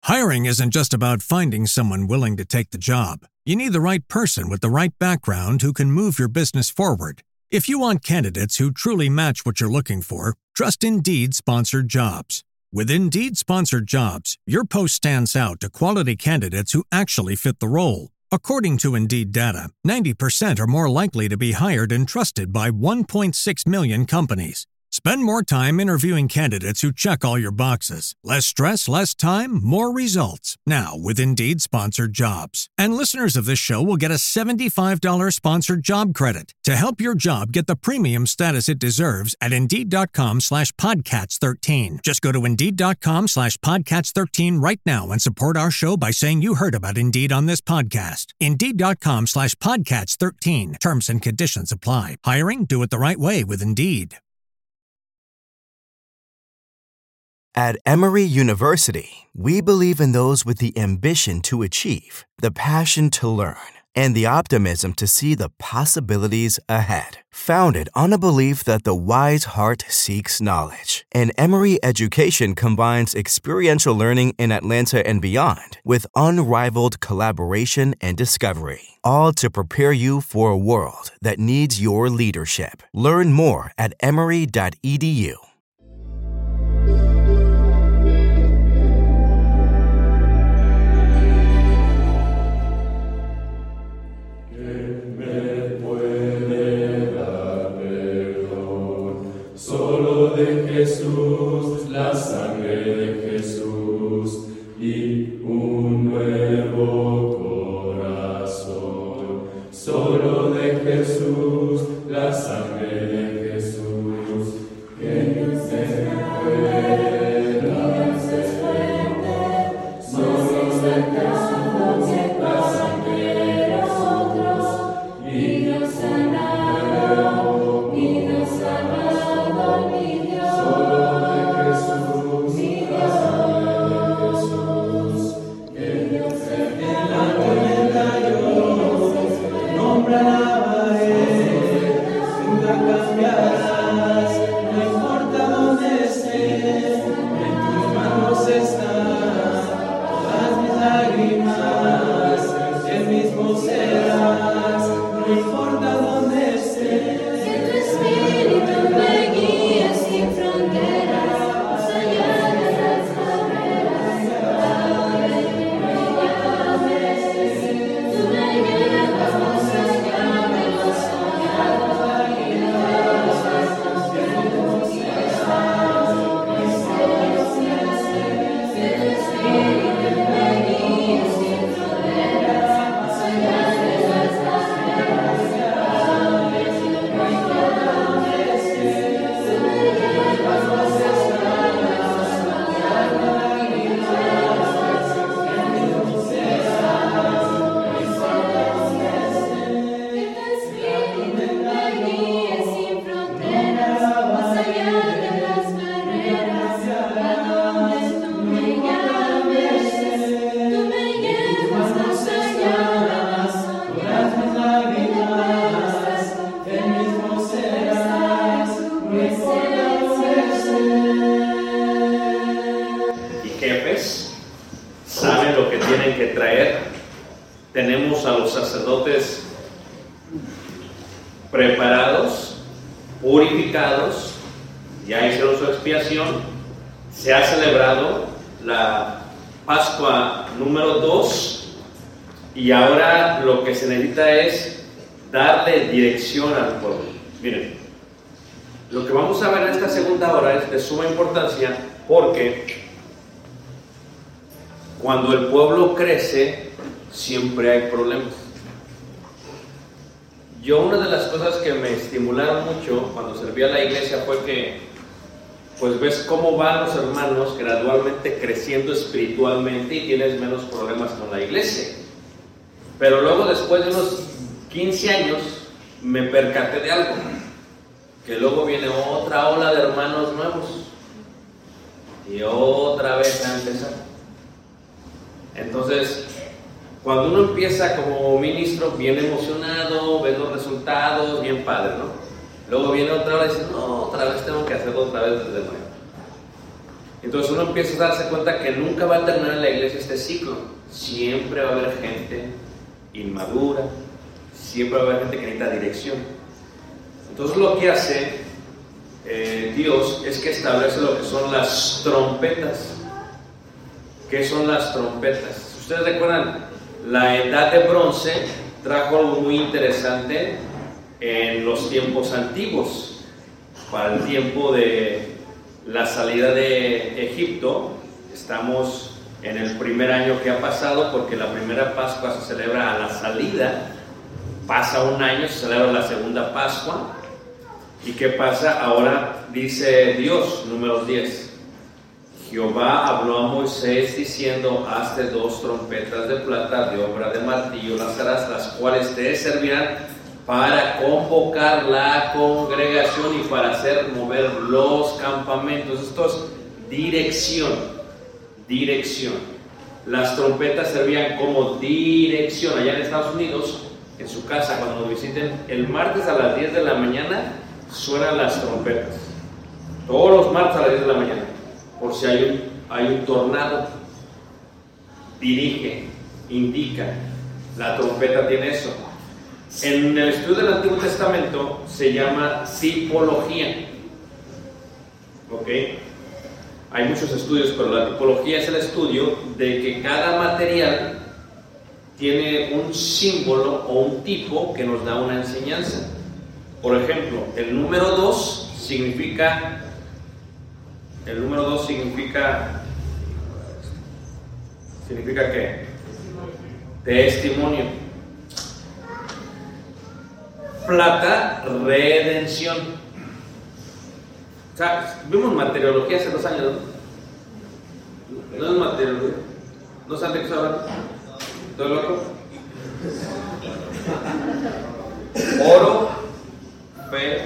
Hiring isn't just about finding someone willing to take the job. You need the right person with the right background who can move your business forward. If you want candidates who truly match what you're looking for, trust Indeed Sponsored Jobs. With Indeed Sponsored Jobs, your post stands out to quality candidates who actually fit the role. According to Indeed data, 90% are more likely to be hired and trusted by 1.6 million companies. Spend more time interviewing candidates who check all your boxes. Less stress, less time, more results. Now with Indeed Sponsored Jobs. And listeners of this show will get a $75 sponsored job credit to help your job get the premium status it deserves at Indeed.com/Podcats13. Just go to Indeed.com/Podcats13 right now and support our show by saying you heard about Indeed on this podcast. Indeed.com/Podcats13. Terms and conditions apply. Hiring? Do it the right way with Indeed. At Emory University, we believe in those with the ambition to achieve, the passion to learn, and the optimism to see the possibilities ahead. Founded on a belief that the wise heart seeks knowledge, and Emory education combines experiential learning in Atlanta and beyond with unrivaled collaboration and discovery, all to prepare you for a world that needs your leadership. Learn more at emory.edu. Jesús, la sangre de Jesús y un nuevo corazón. Solo de Jesús, la sangre de Jesús. Que no se pueda hacer fuerte. Solo de Jesús, la sangre de nosotros. Y nos sanará, y nos sanará. Tenemos a los sacerdotes preparados, purificados, ya hicieron su expiación. Se ha celebrado la Pascua número 2 y ahora lo que se necesita es darle dirección al pueblo. Miren, lo que vamos a ver en esta segunda hora es de suma importancia porque cuando el pueblo crece siempre hay problemas. Una de las cosas que me estimularon mucho cuando serví a la iglesia fue que pues ves cómo van los hermanos gradualmente creciendo espiritualmente y tienes menos problemas con la iglesia. Pero luego después de unos 15 años me percaté de algo, que luego viene otra ola de hermanos nuevos y otra vez a empezar. Entonces cuando uno empieza como ministro bien emocionado, ves los resultados, bien padre, ¿no? Luego viene otra vez y dice, no, otra vez tengo que hacerlo otra vez desde nuevo. Entonces uno empieza a darse cuenta que nunca va a terminar en la iglesia este ciclo. Siempre va a haber gente inmadura, siempre va a haber gente que necesita dirección. Entonces lo que hace Dios es que establece lo que son las trompetas. ¿Qué son las trompetas? Si ustedes recuerdan, la edad de bronce trajo algo muy interesante en los tiempos antiguos. Para el tiempo de la salida de Egipto, estamos en el primer año que ha pasado, porque la primera Pascua se celebra a la salida, pasa un año, se celebra la segunda Pascua. ¿Y qué pasa? Ahora dice Dios, Números 10, Jehová habló a Moisés diciendo: hazte 2 trompetas de plata de obra de martillo, las harás, las cuales te servirán para convocar la congregación y para hacer mover los campamentos. Esto es dirección. Las trompetas servían como dirección. Allá en Estados Unidos, en su casa, cuando nos visiten, el martes a las 10 de la mañana suenan las trompetas. Todos los martes a las 10 de la mañana, por si hay un tornado. Dirige, indica. La trompeta tiene eso. En el estudio del Antiguo Testamento se llama tipología. ¿Ok? Hay muchos estudios, pero la tipología es el estudio de que cada material tiene un símbolo o un tipo que nos da una enseñanza. Por ejemplo, el número 2 significa ¿qué? Testimonio. Plata, redención. O sea, vimos materiología hace 2 años, ¿no? No es materiología. ¿No saben de qué estoy hablando? ¿Estoy loco? Oro, fe,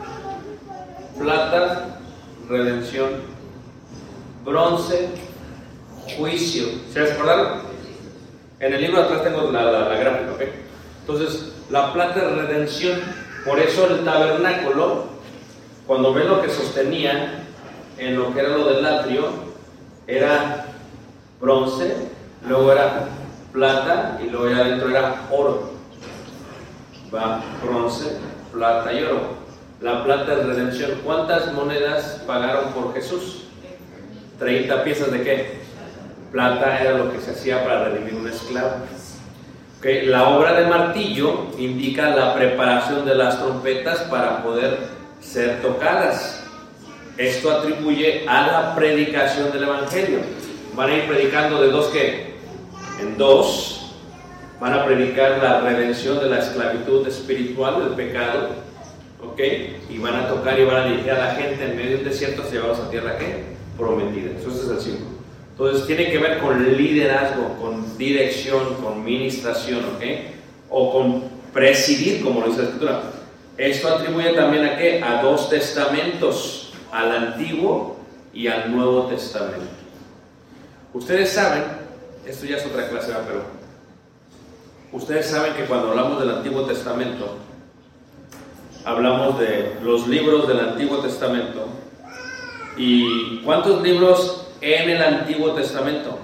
plata, redención, bronce, juicio. ¿Se acordaron? En el libro de atrás tengo la gráfica, ¿ok? Entonces, la plata es redención. Por eso el tabernáculo, cuando ven lo que sostenía en lo que era lo del atrio, era bronce, luego era plata y luego ya adentro era oro. Va bronce, plata y oro. La plata es redención. ¿Cuántas monedas pagaron por Jesús? 30 piezas de qué? Plata era lo que se hacía para redimir un esclavo. Okay. La obra de martillo indica la preparación de las trompetas para poder ser tocadas. Esto atribuye a la predicación del Evangelio. Van a ir predicando de 2 ¿qué? En 2 van a predicar la redención de la esclavitud espiritual, del pecado, ¿ok? Y van a tocar y van a dirigir a la gente en medio del desierto hacia llevarlos a tierra ¿qué? Prometida. Eso es el símbolo. Entonces tiene que ver con liderazgo, con dirección, con ministración, ¿ok? O con presidir, como lo dice la Escritura. Esto atribuye también a ¿qué? A 2 testamentos, al Antiguo y al Nuevo Testamento. Ustedes saben, esto ya es otra clase, pero ustedes saben que cuando hablamos del Antiguo Testamento, hablamos de los libros del Antiguo Testamento. ¿Y cuántos libros en el Antiguo Testamento?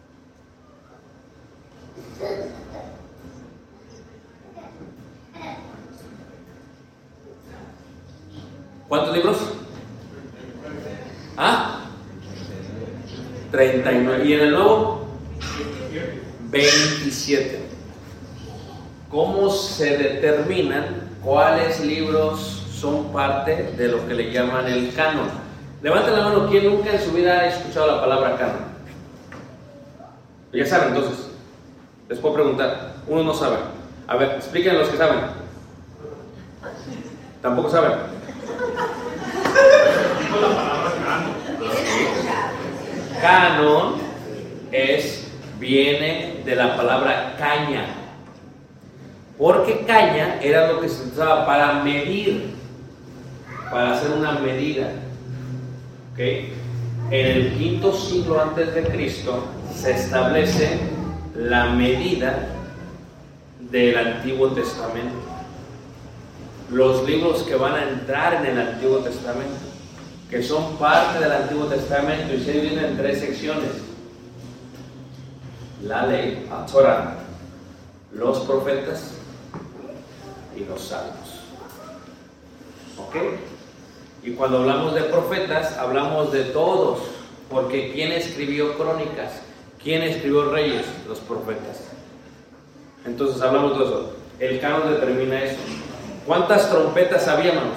¿Cuántos libros? 39. ¿Y en el Nuevo? 27. ¿Cómo se determinan cuáles libros son parte de lo que le llaman el canon? Levanten la mano, ¿quién nunca en su vida ha escuchado la palabra canon? Ya saben, entonces. Les puedo preguntar. Uno no sabe. A ver, expliquen los que saben. ¿Tampoco saben? Canon viene de la palabra caña. Porque caña era lo que se usaba para medir, para hacer una medida. ¿Okay? En el quinto siglo antes de Cristo se establece la medida del Antiguo Testamento. Los libros que van a entrar en el Antiguo Testamento. que son parte del Antiguo Testamento y se dividen en 3 secciones: la ley, la Torah, los profetas y los salmos. ¿Ok? Y cuando hablamos de profetas, hablamos de todos, porque ¿quién escribió crónicas? ¿Quién escribió reyes? Los profetas. Entonces hablamos de eso. El canon determina eso. ¿Cuántas trompetas había, hermanos?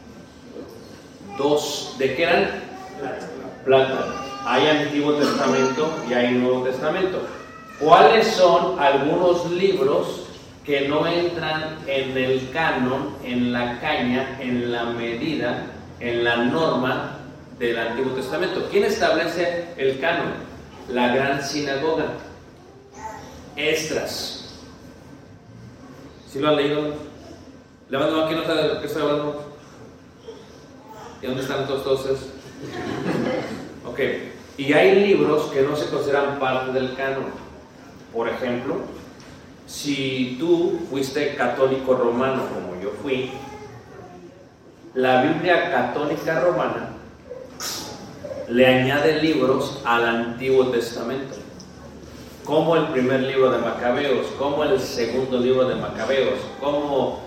2. ¿De qué eran? Plata. Hay Antiguo Testamento y hay Nuevo Testamento. ¿Cuáles son algunos libros que no entran en el canon, en la caña, en la medida, en la norma del Antiguo Testamento? ¿Quién establece el canon? La Gran Sinagoga. Esdras. ¿Sí lo han leído? Levanten aquí, no sabe de qué estoy hablando. ¿Y dónde están todos esos? Ok. Y hay libros que no se consideran parte del canon. Por ejemplo, si tú fuiste católico romano como yo fui, la Biblia católica romana le añade libros al Antiguo Testamento, como el primer libro de Macabeos, como el segundo libro de Macabeos, como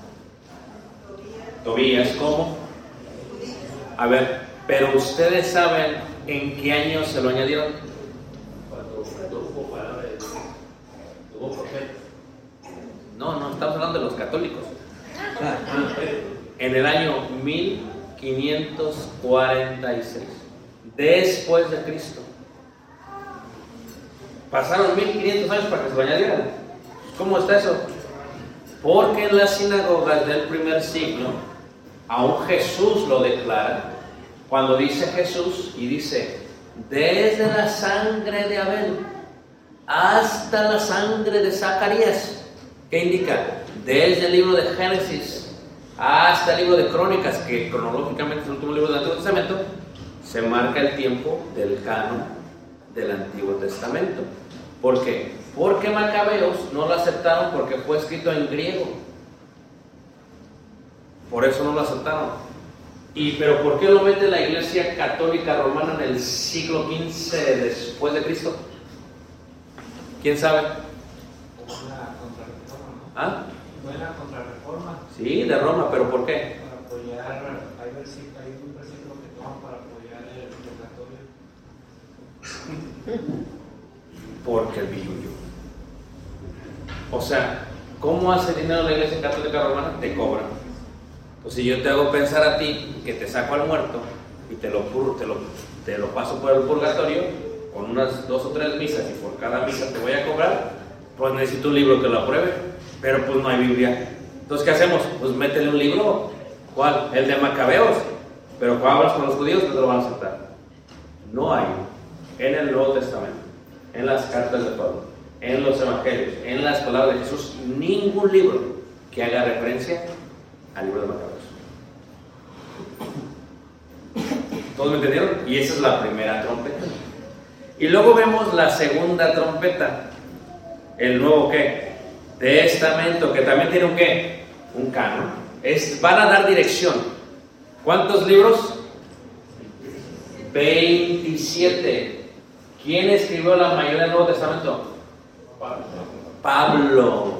Tobías, como... A ver, pero ustedes saben en qué año se lo añadieron. Cuando hubo palabras, hubo profeta. No, estamos hablando de los católicos. En el año 1546, después de Cristo. Pasaron 1500 años para que se lo añadieran. ¿Cómo está eso? Porque en las sinagogas del primer siglo, aún Jesús lo declara, cuando dice Jesús y dice, desde la sangre de Abel hasta la sangre de Zacarías, ¿qué indica? Desde el libro de Génesis hasta el libro de Crónicas, que cronológicamente es el último libro del Antiguo Testamento, se marca el tiempo del canon del Antiguo Testamento. ¿Por qué? Porque Macabeos no lo aceptaron porque fue escrito en griego. Por eso no lo aceptaron. ¿Pero por qué lo mete la Iglesia Católica Romana en el siglo XV después de Cristo? ¿Quién sabe? Una contrarreforma, ¿no? ¿Ah? Buena contrarreforma. Sí, de Roma, ¿pero por qué? Para apoyar, hay un versículo que toman para apoyar el purgatorio. Porque el billuyo. O sea, ¿cómo hace dinero la Iglesia Católica Romana? Te cobran. Pues si yo te hago pensar a ti que te saco al muerto y te lo paso por el purgatorio con unas 2 o 3 misas y por cada misa te voy a cobrar, pues necesito un libro que lo apruebe, pero pues no hay Biblia. Entonces, ¿qué hacemos? Pues métele un libro. ¿Cuál? El de Macabeos. Pero cuando hablas con los judíos no te lo van a aceptar. No hay en el Nuevo Testamento, en las cartas de Pablo, en los evangelios, en las palabras de Jesús, ningún libro que haga referencia al libro de Macabeos. ¿Todos me entendieron? Y esa es la primera trompeta. Y luego vemos la segunda trompeta. El nuevo ¿qué? Testamento, que también tiene un ¿qué? Un canon. Van a dar dirección. ¿Cuántos libros? 27. ¿Quién escribió la mayoría del Nuevo Testamento? Pablo.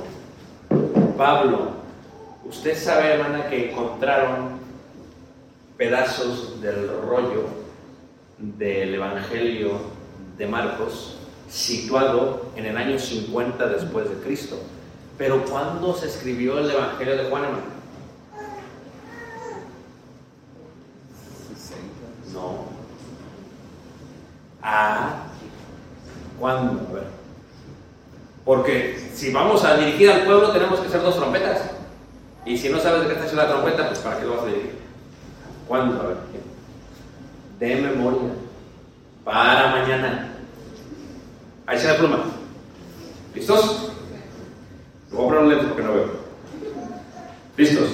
Usted sabe, hermana, que encontraron pedazos del rollo del Evangelio de Marcos situado en el año 50 después de Cristo. Pero ¿cuándo se escribió el Evangelio de Juan, hermano? No. ¿Cuándo? A ver. Porque si vamos a dirigir al pueblo tenemos que hacer 2 trompetas. Y si no sabes de qué está hecha la trompeta, pues ¿para qué lo vas a dirigir? ¿Cuándo? A ver. De memoria. Para mañana. Ahí se la pluma. ¿Listos? Lo voy a poner un lente porque no veo. ¿Listos?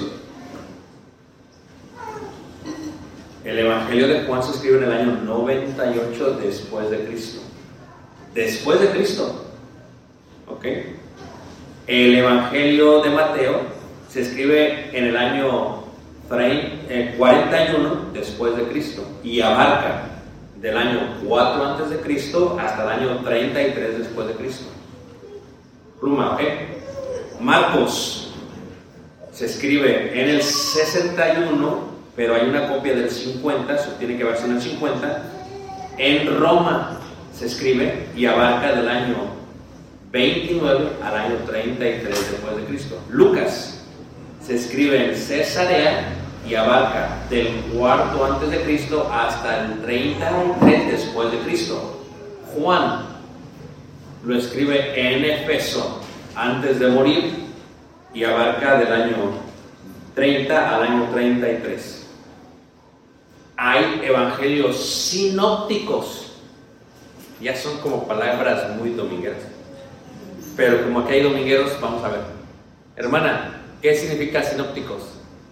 El Evangelio de Juan se escribe en el año 98 después de Cristo. Después de Cristo. ¿Ok? El Evangelio de Mateo se escribe en el año 41 después de Cristo y abarca del año 4 antes de Cristo hasta el año 33 después de Cristo. Pluma, ¿ok? Marcos se escribe en el 61, pero hay una copia del 50, eso tiene que verse en el 50. En Roma se escribe y abarca del año 29 al año 33 después de Cristo. Lucas se escribe en Cesarea y abarca del 4 antes de Cristo hasta el 33 después de Cristo. Juan lo escribe en Éfeso antes de morir y abarca del año 30 al año 33. Hay evangelios sinópticos, ya son como palabras muy domingueras, pero como aquí hay domingueros, vamos a ver. Hermana, ¿qué significa sinópticos?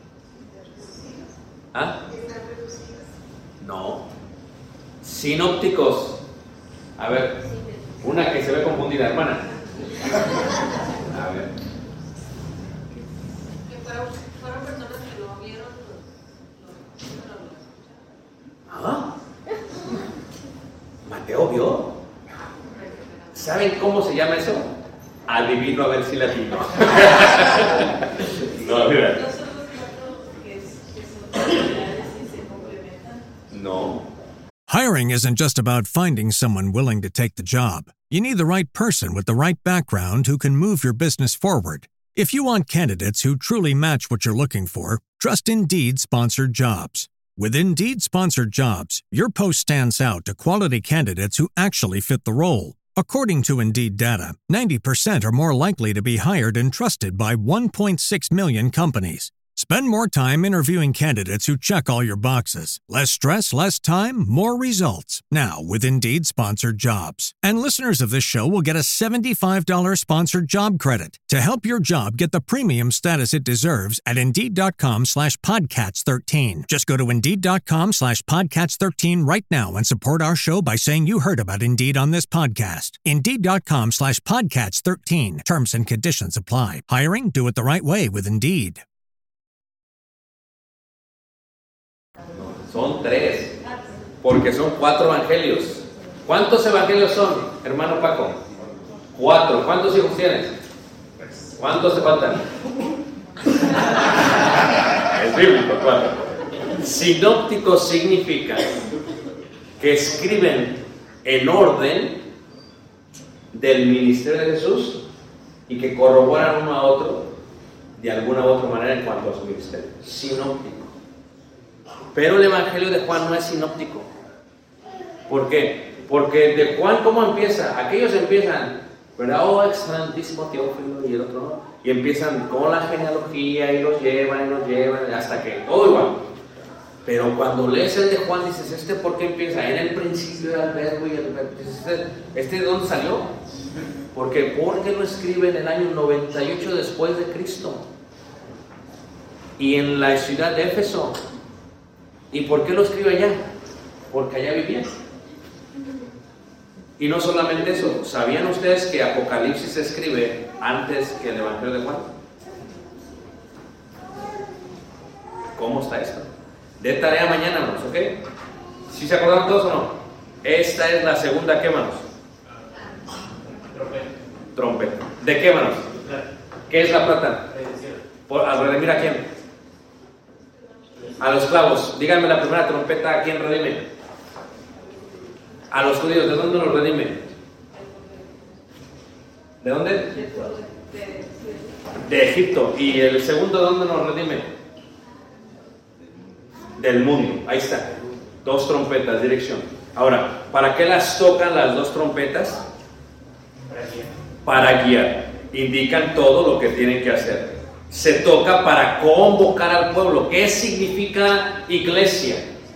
¿Ah? No. Sinópticos. A ver, una que se ve confundida, hermana. A ver. Que fueron personas que lo vieron, ¿Ah? Mateo vio. ¿Saben cómo se llama eso? Adivino a ver si latino. No, mira. ¿no son los cuatro que son similares y se complementan? No. Hiring isn't just about finding someone willing to take the job. You need the right person with the right background who can move your business forward. If you want candidates who truly match what you're looking for, trust Indeed Sponsored Jobs. With Indeed Sponsored Jobs, your post stands out to quality candidates who actually fit the role. According to Indeed data, 90% are more likely to be hired and trusted by 1.6 million companies. Spend more time interviewing candidates who check all your boxes. Less stress, less time, more results. Now with Indeed Sponsored Jobs. And listeners of this show will get a $75 sponsored job credit to help your job get the premium status it deserves at Indeed.com/Podcats13. Just go to Indeed.com/Podcats13 right now and support our show by saying you heard about Indeed on this podcast. Indeed.com/Podcats13. Terms and conditions apply. Hiring? Do it the right way with Indeed. Son 3, porque son 4 evangelios. ¿Cuántos evangelios son, hermano Paco? 4. ¿Cuántos hijos tienes? ¿Cuántos te faltan? Es bíblico, 4. Sinópticos significa que escriben en orden del ministerio de Jesús y que corroboran uno a otro de alguna u otra manera en cuanto a su ministerio. Sinóptico. Pero el evangelio de Juan no es sinóptico. ¿Por qué? Porque de Juan, ¿cómo empieza? Aquellos empiezan, ¿verdad? Oh, excelentísimo Teófilo, y el otro no. Y empiezan con la genealogía y los llevan, hasta que todo igual. Pero cuando lees el de Juan, dices, ¿por qué empieza? En el principio era el verbo y el verbo. ¿Este de dónde salió? ¿Por qué? Porque lo escribe en el año 98 después de Cristo. Y en la ciudad de Éfeso. ¿Y por qué lo escribe allá? Porque allá vivía. Y no solamente eso, ¿sabían ustedes que Apocalipsis se escribe antes que el Evangelio de Juan? ¿Cómo está esto? De tarea mañana, hermanos, ¿ok? ¿Sí se acordaron todos o no? Esta es la segunda, ¿qué, hermanos? Trompeta. ¿De qué, hermanos? ¿Qué es la plata? ¿Al redimir a quién? A los clavos. Díganme la primera trompeta, ¿a quién redime? A los judíos. ¿De dónde los redime? ¿De dónde? De Egipto. ¿Y el segundo de dónde nos redime? Del mundo. Ahí está. 2 trompetas, dirección. Ahora, ¿para qué las tocan las 2 trompetas? Para guiar. Indican todo lo que tienen que hacer. Se toca para convocar al pueblo. ¿Qué significa iglesia?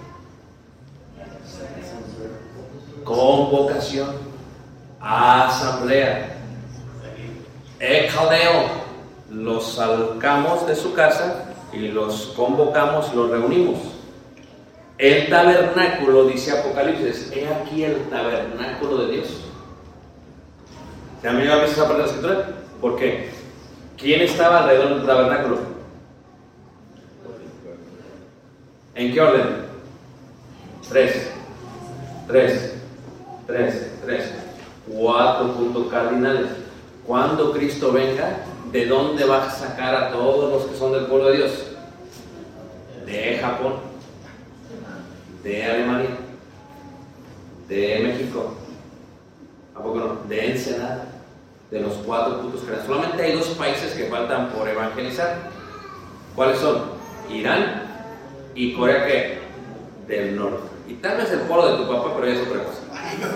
Convocación, asamblea, ekaleo. Los sacamos de su casa y los convocamos, los reunimos. El tabernáculo, dice Apocalipsis, he aquí el tabernáculo de Dios. ¿Se han visto esa parte de la escritura? ¿Por qué? ¿Quién estaba alrededor del tabernáculo? qué orden? 3. 4 puntos cardinales. Cuando Cristo venga, ¿de dónde va a sacar a todos los que son del pueblo de Dios? De Japón, de Alemania, de México, ¿a poco no? De Ensenada, de los 4 puntos cardinales. Solamente hay 2 países que faltan por evangelizar. ¿Cuáles son? Irán y Corea, ¿qué? Del Norte. Y tal vez el polo de tu papá, pero ya es otra cosa.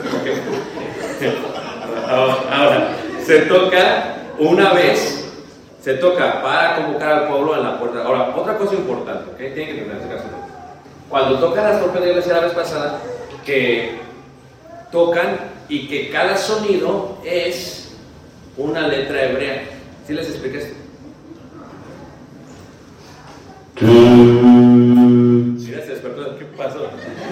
Ahora, se toca una vez, se toca para convocar al pueblo en la puerta. Ahora, otra cosa importante, ¿okay? Tienen que entender este caso. Cuando tocan las trompetas, yo les decía la vez pasada que tocan y que cada sonido es una letra hebrea. ¿Sí les expliqué esto? Mira, se despertó. ¿Qué pasó?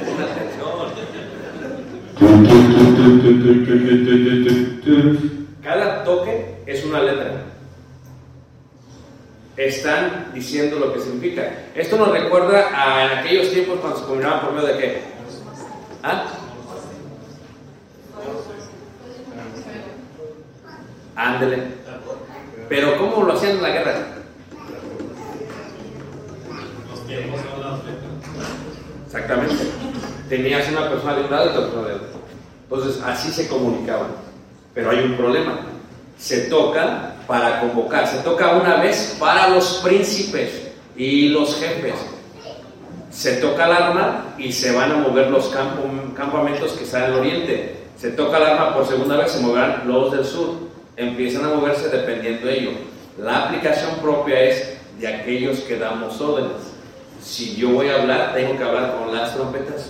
Atención. Cada toque es una letra. Están diciendo lo que significa. Esto nos recuerda a en aquellos tiempos cuando se comunicaban por medio de qué. ¿Ah? Ándele. Pero ¿cómo lo hacían en la guerra? Exactamente. Tenías una persona de un lado y otra persona de otro. Entonces así se comunicaban. Pero hay un problema. Se toca para convocar. Se toca una vez para los príncipes y los jefes. Se toca el arma y se van a mover los campamentos que están en el oriente. Se toca el arma por segunda vez, se moverán los del sur. Empiezan a moverse dependiendo de ello. La aplicación propia es de aquellos que damos órdenes. Si yo voy a hablar, tengo que hablar con las trompetas.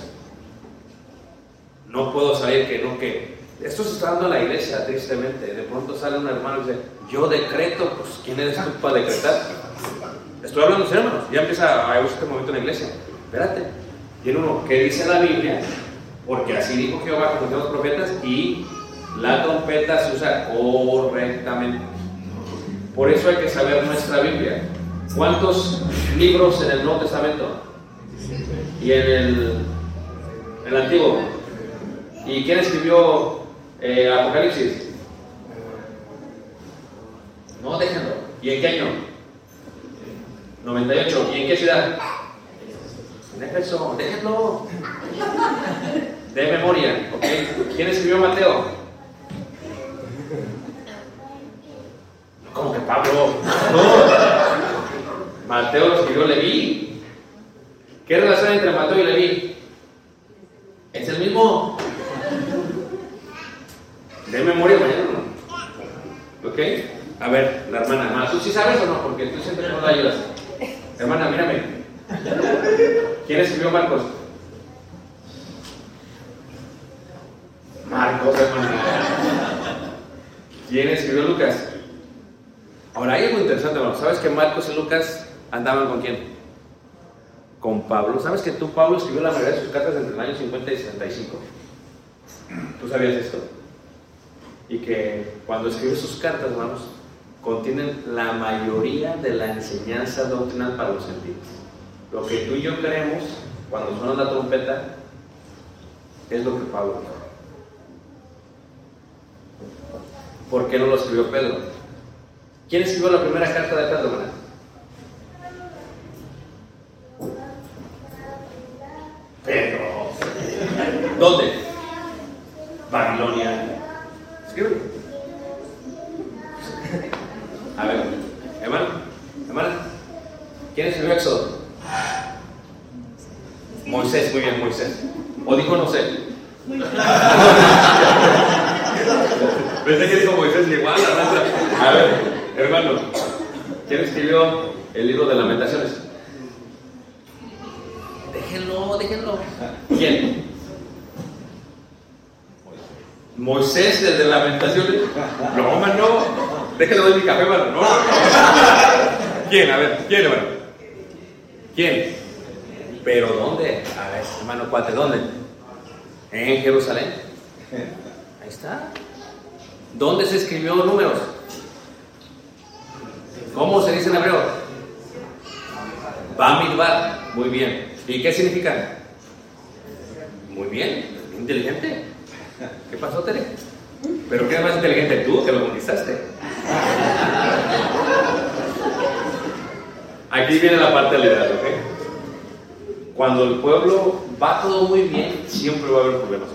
No puedo salir que no, que... Esto se está dando en la iglesia, tristemente. De pronto sale un hermano y dice, yo decreto. Pues, ¿quién eres tú para decretar? Estoy hablando de hermanos. Ya empieza a haber este momento en la iglesia. Espérate. Tiene uno que dice la Biblia, porque así dijo Jehová, como dijeron los profetas, y la trompeta se usa correctamente. Por eso hay que saber nuestra Biblia. ¿Cuántos libros en el Nuevo Testamento? Y en el Antiguo. ¿Y quién escribió Apocalipsis? No, déjenlo. ¿Y en qué año? 98. ¿Y en qué ciudad? En Éfeso. Déjenlo. De memoria, ¿ok? ¿Quién escribió Mateo? ¿Cómo que Pablo? No. Mateo lo escribió Leví. ¿Qué relación hay entre Mateo y Leví? Es el mismo. De memoria mañana, ¿no? ¿Ok? A ver, la hermana, ¿tú sí sabes o no? Porque tú siempre nos la ayudas. Hermana, mírame. ¿Quién escribió Marcos? Marcos, hermana. ¿Quién escribió Lucas? Ahora, hay algo interesante, hermano. ¿Sabes que Marcos y Lucas andaban con quién? Con Pablo. ¿Sabes que Pablo escribió la mayoría de sus cartas entre el año 50 y 65? ¿Tú sabías esto? Y que cuando escribe sus cartas, hermanos, contienen la mayoría de la enseñanza doctrinal para los gentiles. Lo que tú y yo creemos cuando suena la trompeta es lo que Pablo dijo. ¿Por qué no lo escribió Pedro? ¿Quién escribió la primera carta de Pedro, hermana? Pedro. ¿Dónde? Babilonia. Escribe. A ver, hermana, ¿quién escribió Éxodo? Moisés, muy bien, Moisés. ¿O dijo no sé? Pensé que dijo Moisés igual, a ver, hermano, ¿quién escribió el libro de Lamentaciones? Déjenlo. ¿Quién? Moisés, desde Lamentaciones. No, hermano. Déjenlo de mi café, hermano. No. ¿Quién? A ver, ¿quién, hermano? ¿Quién? ¿Pero dónde? A ver, hermano, cuate, ¿dónde? En Jerusalén. Ahí está. ¿Dónde se escribió Números? ¿Cómo se dice en hebreo? Bamidbar. Muy bien. ¿Y qué significan? Muy bien, inteligente. ¿Qué pasó, Tere? ¿Pero qué es más inteligente tú que lo conquistaste? Aquí viene la parte del liderazgo, ¿ok? Cuando el pueblo va todo muy bien, siempre va a haber problemas.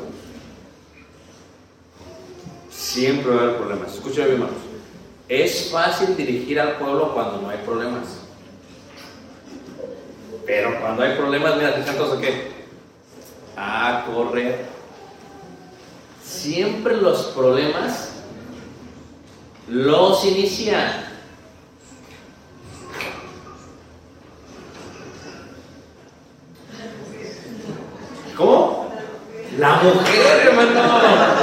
Siempre va a haber problemas. Escúchame bien, hermanos. Es fácil dirigir al pueblo cuando no hay problemas. Pero cuando hay problemas, mira, ¿te cantas o qué? A correr. Siempre los problemas los inician. ¿Cómo? La mujer, hermano.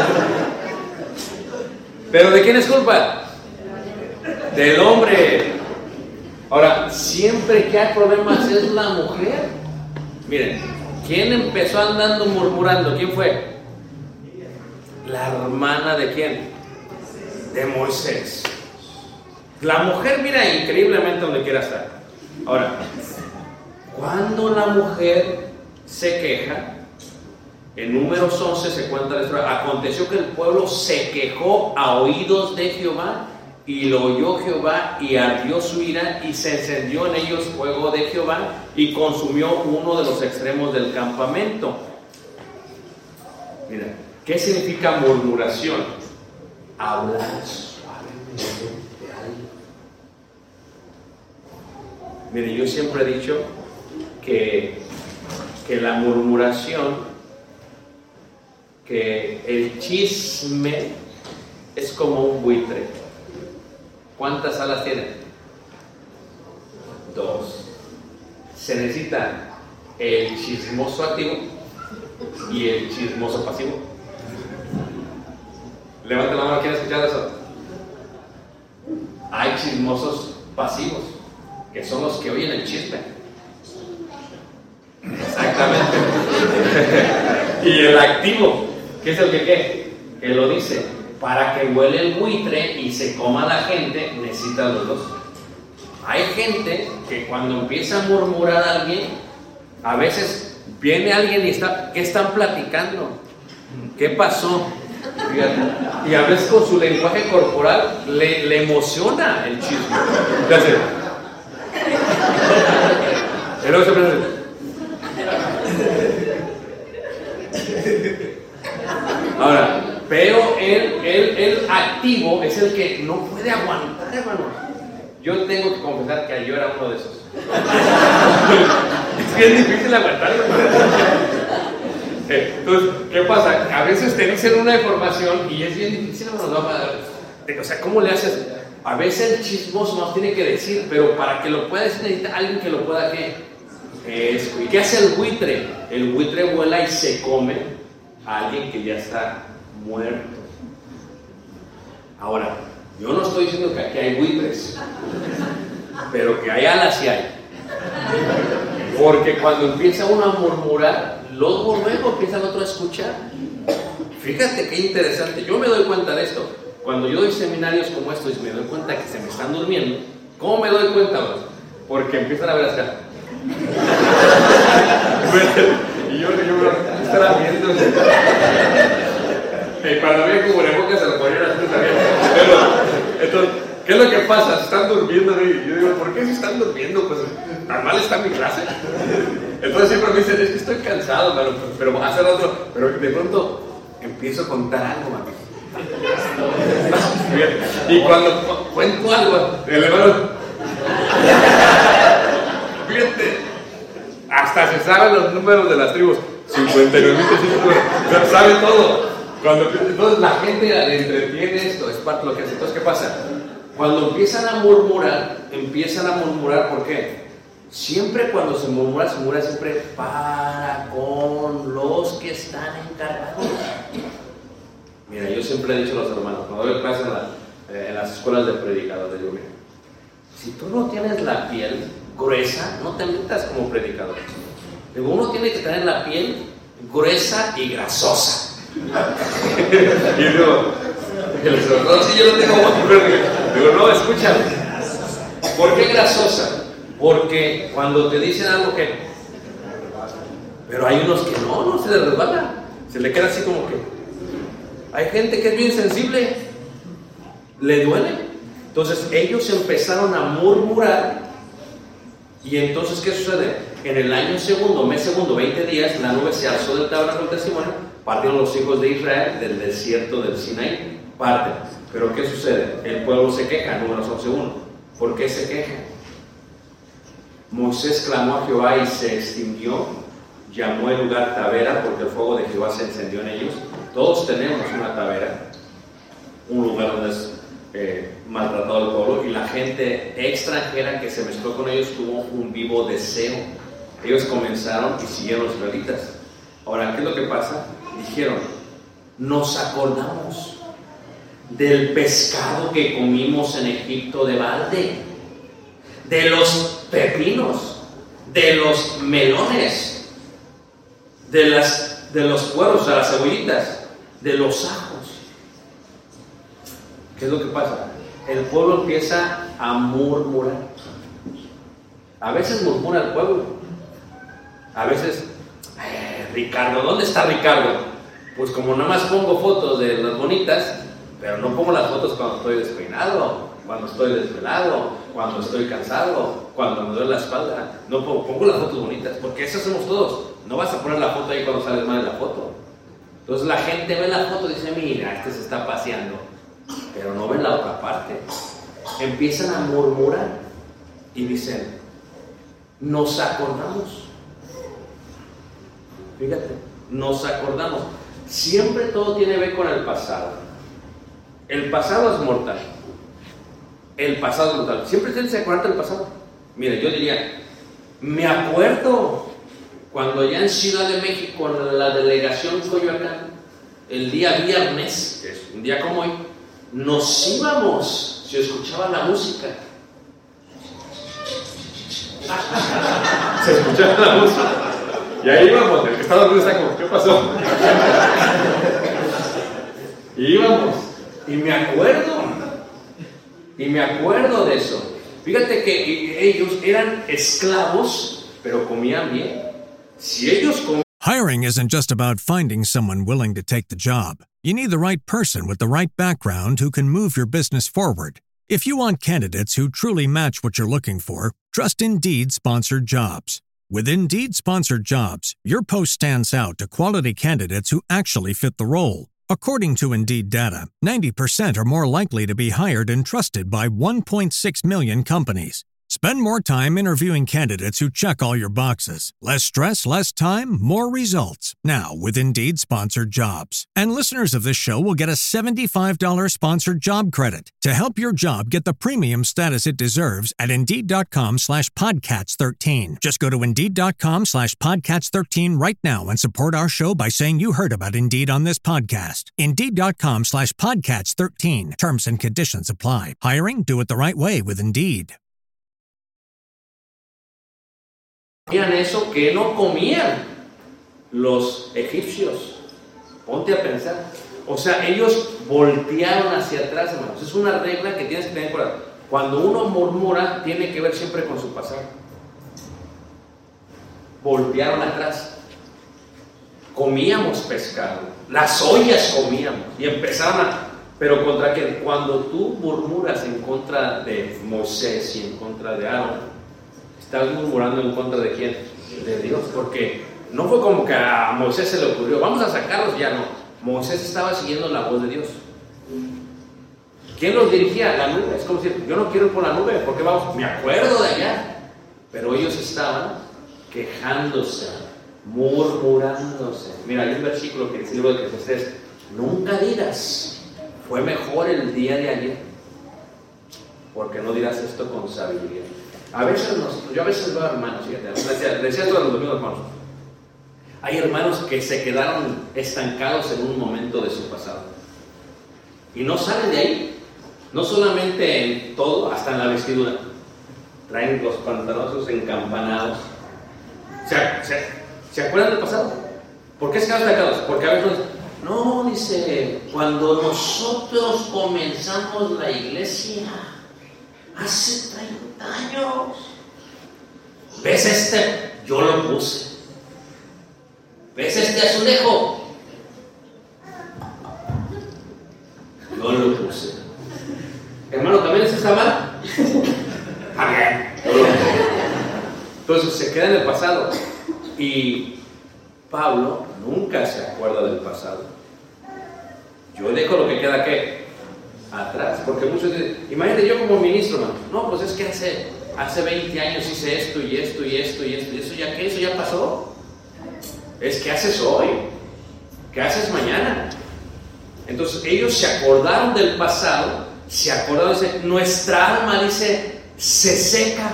¿Pero de quién es culpa? Del hombre. Ahora, siempre que hay problemas es la mujer. Miren, ¿quién empezó andando murmurando? ¿Quién fue? La hermana de quién? De Moisés. La mujer mira increíblemente donde quiera estar. Ahora, cuando la mujer se queja, en Números 11 se cuenta la historia. Aconteció que el pueblo se quejó a oídos de Jehová, y lo oyó Jehová, y ardió su ira, y se encendió en ellos fuego de Jehová, y consumió uno de los extremos del campamento. Mira, ¿qué significa murmuración? Hablar suavemente de alguien. Mire, yo siempre he dicho que la murmuración, que el chisme es como un buitre. ¿Cuántas alas tiene? 2. Se necesita el chismoso activo y el chismoso pasivo. Levanta la mano, ¿quién ha escuchado eso? Hay chismosos pasivos, que son los que oyen el chisme. Exactamente. Y el activo, ¿qué es el que qué? Que lo dice. Para que huele el buitre y se coma la gente, necesita los dos. Hay gente que cuando empieza a murmurar a alguien, a veces viene alguien y ¿qué están platicando? ¿Qué pasó? Fíjate. Y a veces con su lenguaje corporal le emociona el chisme. ¿Qué hace? Y luego se prende. Ahora, pero el activo es el que no puede aguantar, hermano. Yo tengo que confesar que yo era uno de esos. Es bien difícil aguantarlo. Entonces, ¿qué pasa? A veces te dicen una información y es bien difícil, hermano. O sea, ¿cómo le haces? A veces el chismoso nos tiene que decir, pero para que lo pueda decir necesita alguien que lo pueda ¿qué? ¿Y qué hace el buitre? El buitre vuela y se come a alguien que ya está muerto. Ahora, yo no estoy diciendo que aquí hay buitres, pero que hay alas y hay. Porque cuando empieza uno a murmurar, luego empieza el otro a escuchar. Fíjate qué interesante. Yo me doy cuenta de esto. Cuando yo doy seminarios como estos y me doy cuenta que se me están durmiendo, ¿cómo me doy cuenta? Porque empiezan a ver acá. Y yo estaba viendo. Cuando había cubrebocas se lo ponían así también. Pero, entonces, ¿qué es lo que pasa? Se están durmiendo. Y yo digo, ¿por qué se están durmiendo? Pues tan mal está mi clase. Entonces siempre me dicen, es que estoy cansado, mano, pero voy a hacer otro. Pero de pronto empiezo a contar algo, mano. Y cuando cuento algo, el hermano, fíjate, hasta se saben los números de las tribus. 59.000, sabe todo. Entonces la gente le entretiene esto, es parte de lo que hace. Entonces, ¿qué pasa? Cuando empiezan a murmurar, ¿por qué? Siempre cuando se murmura siempre para con los que están encargados. Mira, yo siempre he dicho a los hermanos, cuando doy clases en las escuelas de predicadores, digo, mira, si tú no tienes la piel gruesa, no te metas como predicador. Digo, uno tiene que tener la piel gruesa y grasosa. Y digo, no, si yo no tengo digo, no, escúchame. ¿Por qué grasosa? Porque cuando te dicen algo que Pero hay unos que no se les resbala. Se le queda así como que... Hay gente que es bien sensible. Le duele. Entonces ellos empezaron a murmurar. Y entonces, ¿qué sucede? En el año segundo, mes segundo, 20 días, la nube se alzó del tabernáculo del testimonio. Partieron los hijos de Israel del desierto del Sinaí. Parten. Pero ¿qué sucede? El pueblo se queja, Números 11:1. ¿Por qué se queja? Moisés clamó a Jehová y se extinguió. Llamó el lugar Tabera porque el fuego de Jehová se encendió en ellos. Todos tenemos una Tabera, un lugar donde es maltratado el pueblo, y la gente extranjera que se mezcló con ellos tuvo un vivo deseo. Ellos comenzaron y siguieron los israelitas. Ahora, ¿qué es lo que pasa? Dijeron, nos acordamos del pescado que comimos en Egipto de balde, de los pepinos, de los melones, de los puerros, de las cebollitas, de los ajos. ¿Qué es lo que pasa? El pueblo empieza a murmurar. A veces murmura el pueblo. A veces, Ricardo, ¿dónde está Ricardo? Pues como nada más pongo fotos de las bonitas, pero no pongo las fotos cuando estoy despeinado, cuando estoy desvelado, cuando estoy cansado, cuando me duele la espalda. No pongo las fotos bonitas, porque eso hacemos todos. No vas a poner la foto ahí cuando sales mal en la foto. Entonces la gente ve la foto y dice, mira, este se está paseando. Pero no ven la otra parte. Empiezan a murmurar y dicen, nos acordamos. Fíjate, nos acordamos. Siempre todo tiene que ver con el pasado. El pasado es mortal. El pasado es mortal. Siempre tienes que acordarte del pasado. Mire, yo diría, me acuerdo cuando ya en Ciudad de México, en la delegación Coyoacán, el día viernes, que es un día como hoy, nos íbamos, se escuchaba la música. Se escuchaba la música. Y ahí íbamos, el que estaba dormido está como, ¿qué pasó? Y íbamos, y me acuerdo de eso. Fíjate que ellos eran esclavos, pero comían bien. Si ellos Hiring isn't just about finding someone willing to take the job. You need the right person with the right background who can move your business forward. If you want candidates who truly match what you're looking for, trust Indeed Sponsored Jobs. With Indeed Sponsored Jobs, your post stands out to quality candidates who actually fit the role. According to Indeed data, 90% are more likely to be hired and trusted by 1.6 million companies. Spend more time interviewing candidates who check all your boxes. Less stress, less time, more results. Now, with Indeed Sponsored Jobs. And listeners of this show will get a $75 sponsored job credit to help your job get the premium status it deserves at Indeed.com/Podcats13. Just go to Indeed.com/Podcats13 right now and support our show by saying you heard about Indeed on this podcast. Indeed.com/Podcats13. Terms and conditions apply. Hiring? Do it the right way with Indeed. comían eso que no comían los egipcios. Ponte a pensar. O sea, ellos voltearon hacia atrás, hermanos. Es una regla que tienes que tener cuidado. Cuando uno murmura, tiene que ver siempre con su pasado. Voltearon atrás. Comíamos pescado. Las ollas comíamos. Y empezaron a... Pero contra quién? Cuando tú murmuras en contra de Moisés y en contra de Aarón, estás murmurando en contra de quién? De Dios. Porque no fue como que a Moisés se le ocurrió, vamos a sacarlos, ya no. Moisés estaba siguiendo la voz de Dios. ¿Quién los dirigía? La nube. Es como decir, yo no quiero ir por la nube, porque vamos, me acuerdo de allá. Pero ellos estaban quejándose, murmurándose. Mira, hay un versículo que dice el libro de Eclesiastés: nunca digas, fue mejor el día de ayer, porque no dirás esto con sabiduría. A veces yo a veces veo hermanos, fíjate, decía esto a los domingos, hermanos. Hay hermanos que se quedaron estancados en un momento de su pasado y no salen de ahí. No solamente en todo, hasta en la vestidura. Traen los pantalones encampanados. ¿Se acuerdan del pasado? ¿Por qué se quedan estancados? Porque a veces no, dice, cuando nosotros comenzamos la iglesia hace 30 años, ¿ves este? Yo lo puse. ¿ves este azulejo? Yo lo puse. Hermano, ¿también es esta mal? Amén. Entonces se queda en el pasado. Y Pablo nunca se acuerda del pasado. Yo dejo lo que queda, ¿qué? Atrás. Porque muchos dicen, imagínate yo como ministro, hermano. No, pues es que hace 20 años hice esto y esto y esto y esto. ¿Y eso ya qué? ¿Eso ya pasó? Es que haces hoy. ¿Qué haces mañana? Entonces ellos se acordaron del pasado, se acordaron, dice, nuestra alma, dice, se seca.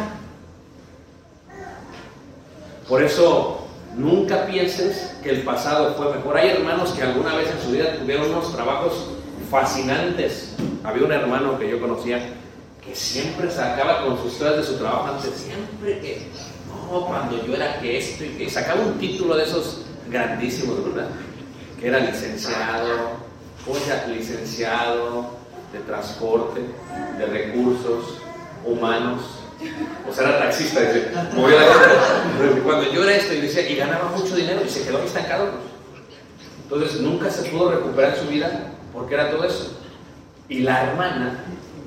Por eso nunca pienses que el pasado fue mejor. Hay hermanos que alguna vez en su vida tuvieron unos trabajos fascinantes. Había un hermano que yo conocía que siempre sacaba con sus historias de su trabajo antes, siempre que, no, cuando yo era que esto y que sacaba un título de esos grandísimos, ¿verdad? Que era licenciado. ¿Cómo se llama? Licenciado de transporte, de recursos humanos. O sea, era taxista, dice, movía la gente. Cuando yo era esto y decía, y ganaba mucho dinero y se quedó estancado. Entonces nunca se pudo recuperar su vida porque era todo eso. Y la hermana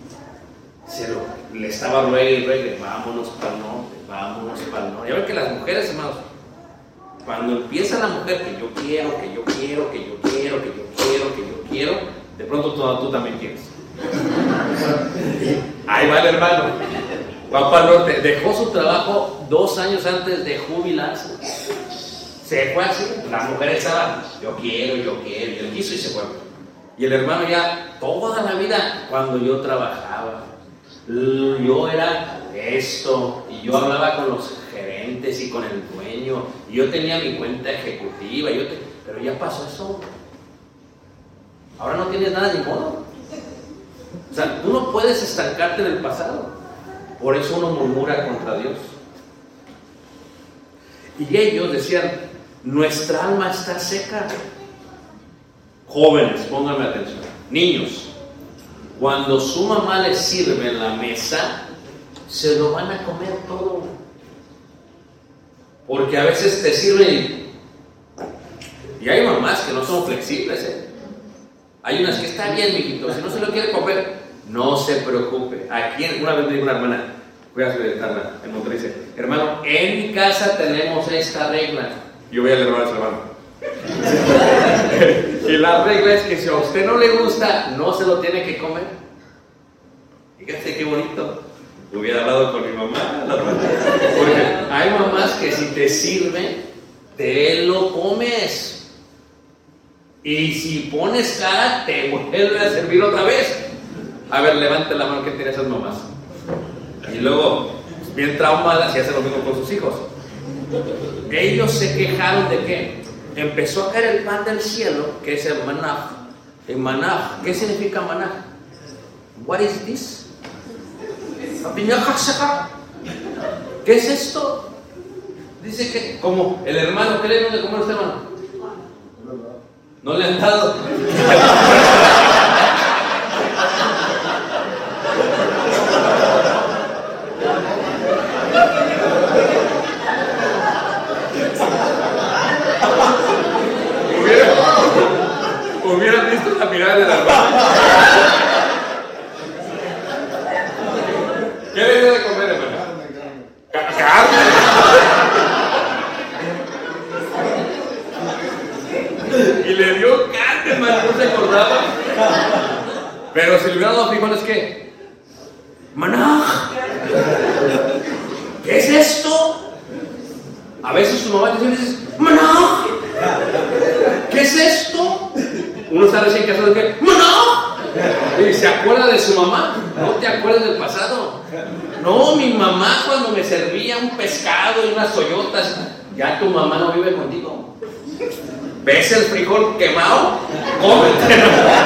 le estaba ruegue, vámonos para el norte, vámonos para el norte. Ya ven que las mujeres, hermanos, cuando empieza la mujer que yo quiero, de pronto tú también quieres. Ahí va el hermano, va para el norte, dejó su trabajo 2 años antes de jubilarse. Se fue así, la mujer estaba, yo quiero, y él quiso y se fue. Y el hermano ya, toda la vida, cuando yo trabajaba, yo era esto, y yo hablaba con los gerentes y con el dueño, y yo tenía mi cuenta ejecutiva, pero ya pasó eso. Ahora no tienes nada de modo. O sea, tú no puedes estancarte en el pasado. Por eso uno murmura contra Dios. Y ellos decían, nuestra alma está seca. Jóvenes, pónganme atención. Niños, cuando su mamá les sirve en la mesa, se lo van a comer todo. Porque a veces te sirven y hay mamás que no son flexibles, ¿eh? Hay unas que está bien, mijito, si no se lo quiere comer, no se preocupe. Aquí una vez me dijo una hermana, voy a visitarla en Monterrey, dice, hermano, en mi casa tenemos esta regla. Yo voy a hermano a su hermano. Y la regla es que si a usted no le gusta, no se lo tiene que comer. Fíjate qué bonito. Hubiera hablado con mi mamá. Porque hay mamás que si te sirven, te lo comes. Y si pones cara, te vuelve a servir otra vez. A ver, levante la mano que tiene esas mamás. Y luego, bien traumadas, y hacen lo mismo con sus hijos. Ellos se quejaron de que empezó a caer el pan del cielo, que es el maná. El maná, ¿qué significa maná? What is this? ¿Qué es esto? Dice que, como el hermano, ¿qué le dieron de comer a este hermano? No le han dado. Hubieran visto la mirada de la hermana. ¿Qué le dio de comer, hermano? Carne. Y le dio carne, hermano, no se acordaba. Pero si le hubieran dado frijoles, ¿qué? ¡Maná! ¿Qué es esto? A veces su mamá te dice, ¡maná! ¿Qué es esto? Uno está recién casado y dice, ¡maná! Y se acuerda de su mamá. No te acuerdas del pasado. No, mi mamá cuando me servía un pescado y unas toyotas. Ya tu mamá no vive contigo. ¿Ves el frijol quemado? Cómetelo.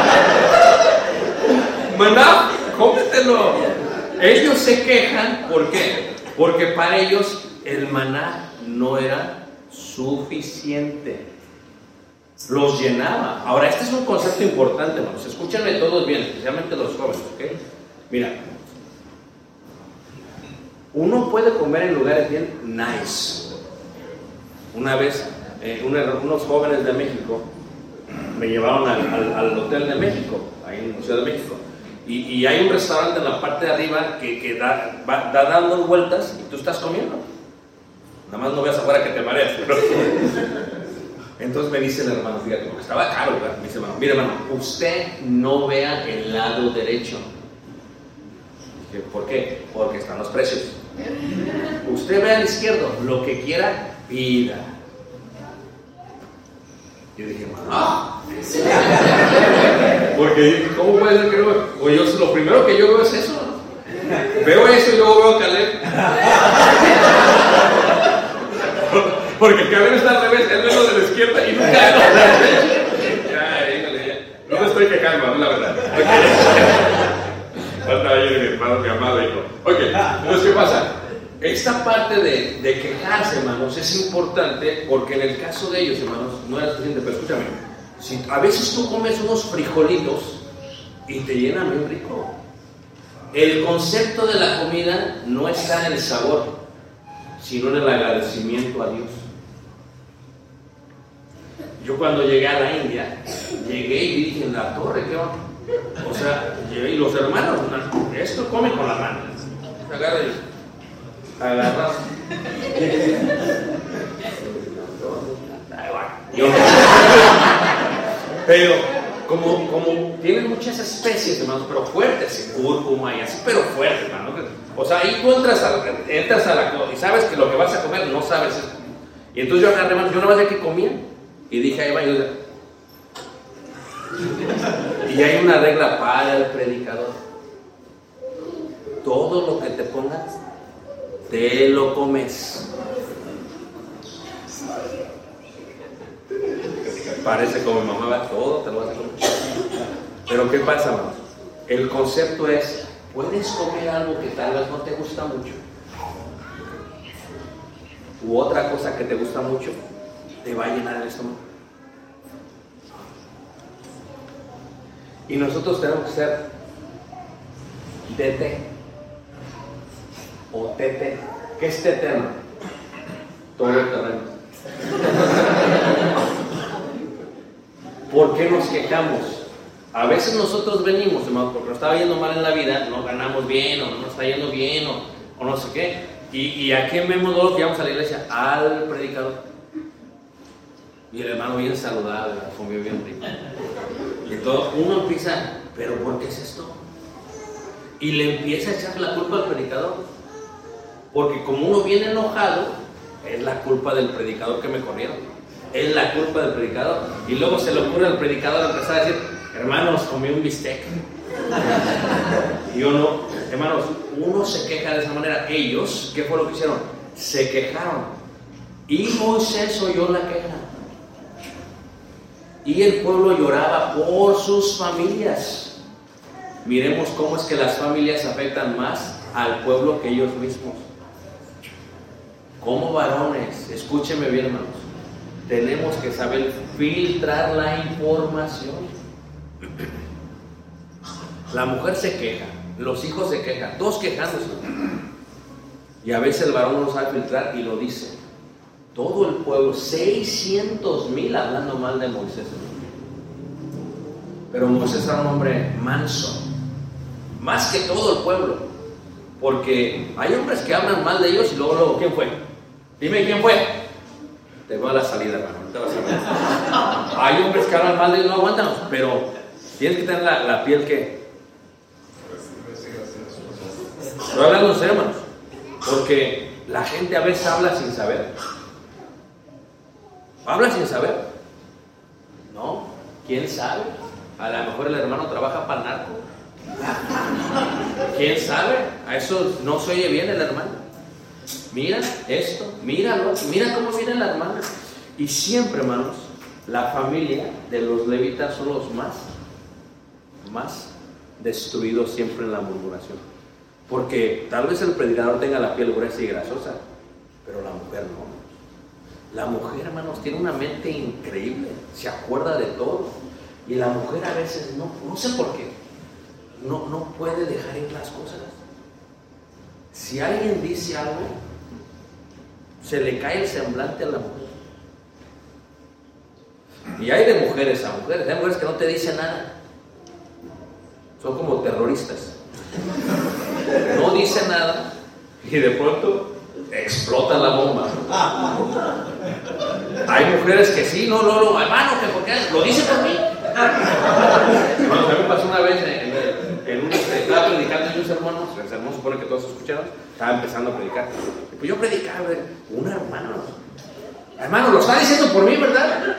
Maná, cómetelo. Ellos se quejan, ¿por qué? Porque para ellos el maná no era suficiente. Los llenaba. Ahora, este es un concepto importante, hermanos. Escúchenme todos bien, especialmente los jóvenes, ¿ok? Mira, uno puede comer en lugares bien nice. Una vez unos jóvenes de México me llevaron al Hotel de México, ahí en Ciudad de México. Y hay un restaurante en la parte de arriba que va dando vueltas y tú estás comiendo. Nada más no veas afuera que te mareas. Pero... Entonces me dice el hermano, fíjate, porque estaba caro, ¿verdad? Me dice, hermano, mire, hermano, usted no vea el lado derecho. Dije, ¿por qué? Porque están los precios. Usted vea al izquierdo, lo que quiera, pida. Yo dije, hermano, porque ¿cómo puede ser que no? O yo, lo primero que yo veo es eso, ¿no? Veo eso y luego veo a Caleb. Porque Caleb está al revés, él ve lo de la izquierda y nunca ve lo de la derecha. Ya. No me estoy quejando, no, la verdad. Falta ahí mi hermano, mi amado hijo. Ok, entonces, ¿qué pasa? Esta parte de quejarse, hermanos, es importante porque en el caso de ellos, hermanos, no era suficiente. Pero escúchame, si a veces tú comes unos frijolitos y te llenan bien rico. El concepto de la comida no está en el sabor, sino en el agradecimiento a Dios. Yo cuando llegué a la India, llegué y dije, en la torre, ¿qué va? O sea, llegué y los hermanos, esto comen con la mano. Agarra y agarra. Pero como tienen muchas especies, hermanos, pero fuertes, cúrcuma y así, pero fuertes, hermano. O sea, ahí tú entras a la y sabes que lo que vas a comer no sabes. Y entonces yo agarré, hermano, yo no sé qué comía y dije, ahí va, y hay una regla para el predicador: todo lo que te pongas, te lo comes. Parece como mi mamá, va, todo te lo vas a comer. Pero ¿qué pasa, hermanos? El concepto es, puedes comer algo que tal vez no te gusta mucho, u otra cosa que te gusta mucho, te va a llenar el estómago. Y nosotros tenemos que ser DT o TT. ¿Qué es TT, hermano? Todo el terreno. ¿Por qué nos quejamos? A veces nosotros venimos, hermano, porque nos está yendo mal en la vida, no ganamos bien, o no nos está yendo bien, o no sé qué. ¿Y a quién vemos todos los que vamos a la iglesia? Al predicador. Y el hermano bien saludable, comió bien rico. Y todo, uno empieza, ¿pero por qué es esto? Y le empieza a echar la culpa al predicador. Porque como uno viene enojado, es la culpa del predicador que me corrieron. Es la culpa del predicador. Y luego se le ocurre al predicador empezar a decir, hermanos, comí un bistec. Y uno, hermanos, uno se queja de esa manera. Ellos, ¿qué fue lo que hicieron? Se quejaron. Y Moisés oyó la queja. Y el pueblo lloraba por sus familias. Miremos cómo es que las familias afectan más al pueblo que ellos mismos. Como varones, escúcheme bien, hermanos, tenemos que saber filtrar la información. La mujer se queja, los hijos se quejan, todos quejándose. Y a veces el varón no sabe filtrar y lo dice. Todo el pueblo, 600,000 hablando mal de Moisés. Pero Moisés era un hombre manso, más que todo el pueblo. Porque hay hombres que hablan mal de ellos y luego, ¿quién fue? Dime, ¿quién fue? Te voy a la salida, hermano. Te vas a ver. Hay hombres que hablan mal de ellos, no aguántanos, pero tienes que tener la piel que... Estoy hablando en serio, hermanos. Porque la gente a veces habla sin saber. ¿Habla sin saber? No, ¿quién sabe? A lo mejor el hermano trabaja para el narco. ¿Quién sabe? A eso no se oye bien el hermano. Mira esto, míralo, mira cómo viene la hermana. Y siempre, hermanos, la familia de los levitas son los más destruidos siempre en la murmuración. Porque tal vez el predicador tenga la piel gruesa y grasosa, pero la mujer no. La mujer, hermanos, tiene una mente increíble, se acuerda de todo. Y la mujer a veces no sé por qué, no puede dejar ir las cosas. Si alguien dice algo, se le cae el semblante a la mujer. Y hay de mujeres a mujeres. Hay mujeres que no te dicen nada. Son como terroristas. No dicen nada y de pronto explota la bomba. Hay mujeres que sí, no, hermano, que porque lo dice por mí. Bueno, a mí me pasó una vez estaba predicando en un sermón, el sermón supone que todos escucharon, estaba empezando a predicar. Pues yo predicaba, un hermano, lo está diciendo por mí, ¿verdad?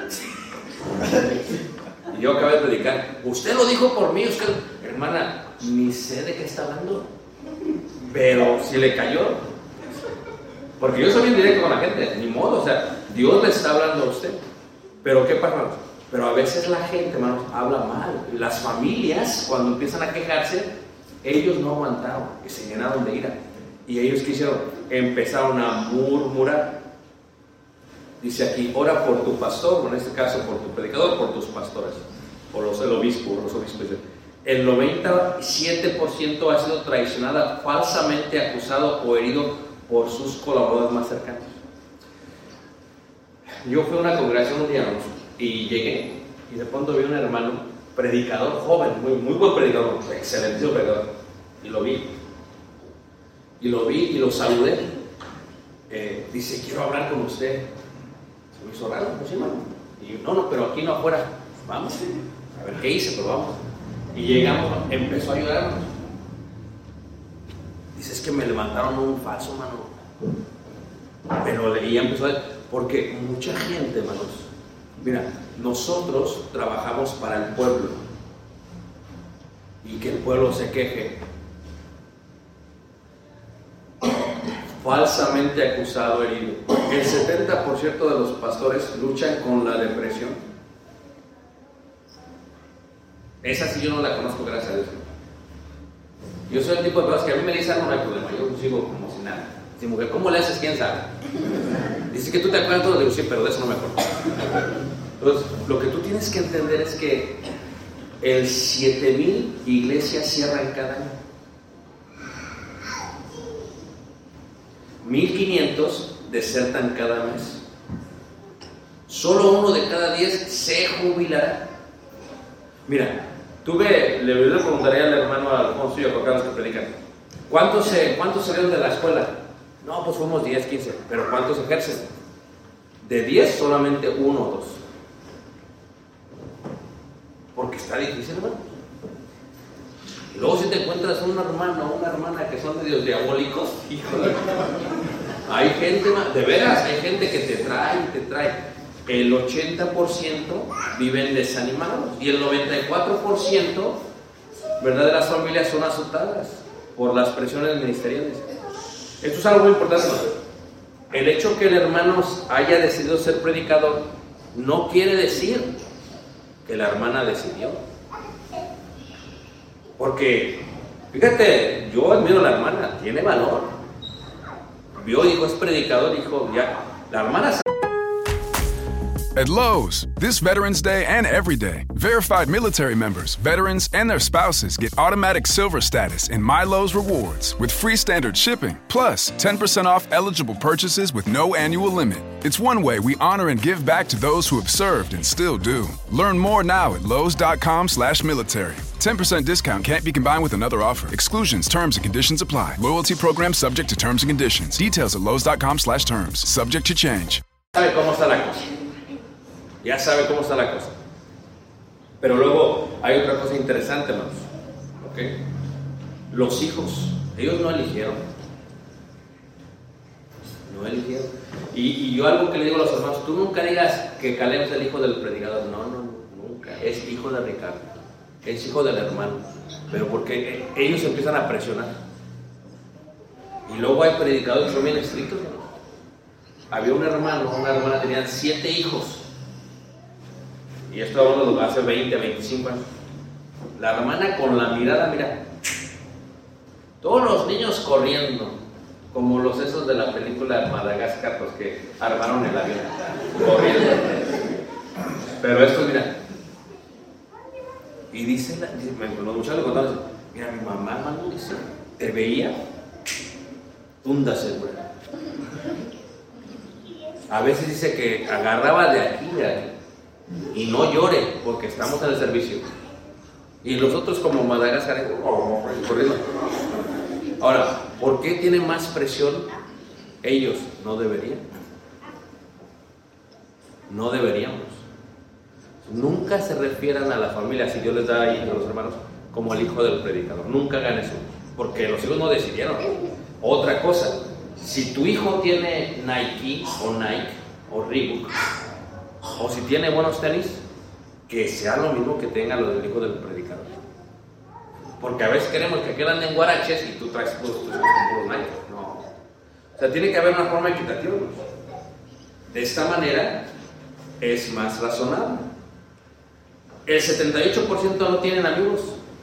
Y yo acabé de predicar, usted lo dijo por mí, usted, hermana, ni sé de qué está hablando, pero si le cayó, porque yo soy bien directo con la gente, ni modo, o sea, Dios le está hablando a usted. Pero ¿qué pasa, hermanos? Pero a veces la gente, hermanos, habla mal. Las familias, cuando empiezan a quejarse, ellos no aguantaron y se llenaron de ira. Y ellos, ¿qué hicieron? Empezaron a murmurar. Dice aquí, ora por tu pastor, o en este caso por tu predicador, por tus pastores, o el obispo, los obispos. El 97% ha sido traicionada, falsamente acusado o herido por sus colaboradores más cercanos. Yo fui a una congregación un día y llegué y de pronto vi un hermano, predicador joven, muy buen predicador, excelente predicador, y lo vi y lo saludé. Dice, quiero hablar con usted. Se me hizo raro, pues sí, hermano. Y no, pero aquí no, afuera. Vamos, a ver qué hice, pero vamos. Y llegamos, empezó a ayudarnos. Dice, es que me levantaron un falso, mano. Pero y empezó porque mucha gente, hermanos, mira, nosotros trabajamos para el pueblo y que el pueblo se queje. Falsamente acusado, herido. El 70% de los pastores luchan con la depresión. Esa sí yo no la conozco, gracias a Dios. Yo soy el tipo de personas que a mí me dicen no hay problema, yo sigo como si nada. Si mujer, ¿cómo le haces? ¿Quién sabe? Dice que tú te acuerdas todo, digo, sí, pero de eso no me acuerdo. Entonces, lo que tú tienes que entender es que el 7,000 iglesias cierran cada año. 1,500 desertan cada mes. Solo 1 de cada 10 se jubilará. Mira, le preguntaría al hermano Alfonso y a Juan Carlos que predican, ¿cuántos salieron de la escuela? No, pues fuimos 10, 15, pero ¿cuántos ejercen? De 10 solamente 1 o 2. Porque está difícil, hermano. Y luego si te encuentras un hermano o una hermana que son medios diabólicos, híjole, hay gente, de veras, hay gente que te trae. El 80% viven desanimados y el 94%, ¿verdad?, de las familias son azotadas por las presiones ministeriales. Esto es algo muy importante, ¿no? El hecho que el hermano haya decidido ser predicador no quiere decir que la hermana decidió. Porque, fíjate, yo admiro a la hermana, tiene valor. Vio, dijo, es predicador, dijo, ya, la hermana. At Lowe's, this Veterans Day and every day, verified military members, veterans, and their spouses get automatic silver status in My Lowe's Rewards with free standard shipping, plus 10% off eligible purchases with no annual limit. It's one way we honor and give back to those who have served and still do. Learn more now at lowes.com/military. 10% discount can't be combined with another offer. Exclusions, terms, and conditions apply. Loyalty program subject to terms and conditions. Details at lowes.com/terms. Subject to change. ¿Sabe cómo está la cosa? Ya sabe cómo está la cosa. Pero luego hay otra cosa interesante, hermanos. ¿Okay? Los hijos, ellos no eligieron. No eligieron. Y yo algo que le digo a los hermanos, tú nunca digas que Caleb es el hijo del predicador. No, nunca. Es hijo de Ricardo. Es hijo del hermano. Pero porque ellos empiezan a presionar. Y luego hay predicadores que son bien estrictos, ¿no? Había un hermano, una hermana, tenían 7 hijos. Y esto hablando hace 20, 25 años. La hermana con la mirada, mira, todos los niños corriendo, como los esos de la película Madagascar, los que armaron el avión, corriendo. Pero esto, mira, y dice, los muchachos le contaron, mira, mi mamá, hermano, dice, te veía, tunda segura. A veces dice que agarraba de aquí, Y no llore, porque estamos en el servicio. Y los otros como Madagascar, corriendo. Ahora, ¿por qué tienen más presión? Ellos no deberían. No deberíamos. Nunca se refieran a la familia, si Dios les da ahí a los hermanos, como el hijo del predicador. Nunca hagan eso, porque los hijos no decidieron. Otra cosa, si tu hijo tiene Nike o Reebok, o si tiene buenos tenis, que sea lo mismo que tenga lo del hijo del predicador. Porque a veces queremos que aquel ande en guaraches y tú traes tus hijos con Nike. No. O sea, tiene que haber una forma equitativa. De esta manera es más razonable. El 78% no tienen amigos.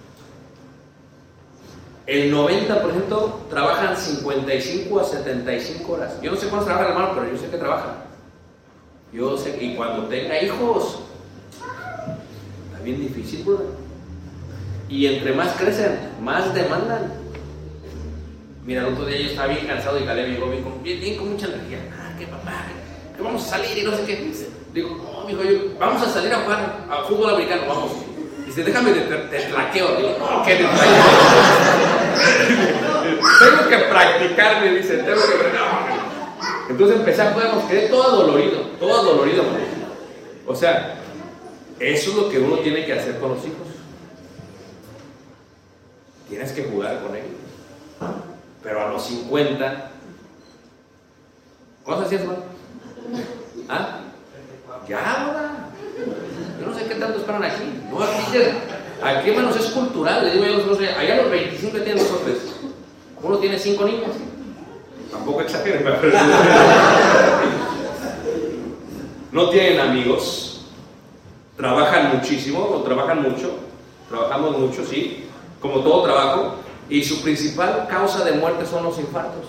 El 90% trabajan 55 a 75 horas. Yo no sé cuántos trabajan, hermano, pero yo sé que trabajan. Yo sé que, y cuando tenga hijos, está bien difícil, ¿verdad? Y entre más crecen, más demandan. Mira, el otro día yo estaba bien cansado y Caleb llegó bien con mucha energía. Que papá, que vamos a salir y no sé qué. Digo, no, mijo, vamos a salir a jugar a fútbol americano, vamos. Dice, déjame te traqueo. Digo, no, ¿qué te traqueo? Tengo que practicar, me dice, tengo que... No. Entonces empecé a jugar, nos quedé todo dolorido. O sea, eso es lo que uno tiene que hacer con los hijos. Tienes que jugar con ellos. Pero a los 50, ¿cuántos hacías, hermano? ¿Ah? Ya, ahora. Yo no sé qué tanto esperan aquí. No, aquí, hermanos, es cultural. Le digo yo a los allá a los 25 tienen dos o tres. Uno tiene 5 niños. Tampoco exageren, pero no tienen amigos. Trabajan muchísimo, o trabajan mucho. Trabajamos mucho, sí. Como todo trabajo. Y su principal causa de muerte son los infartos.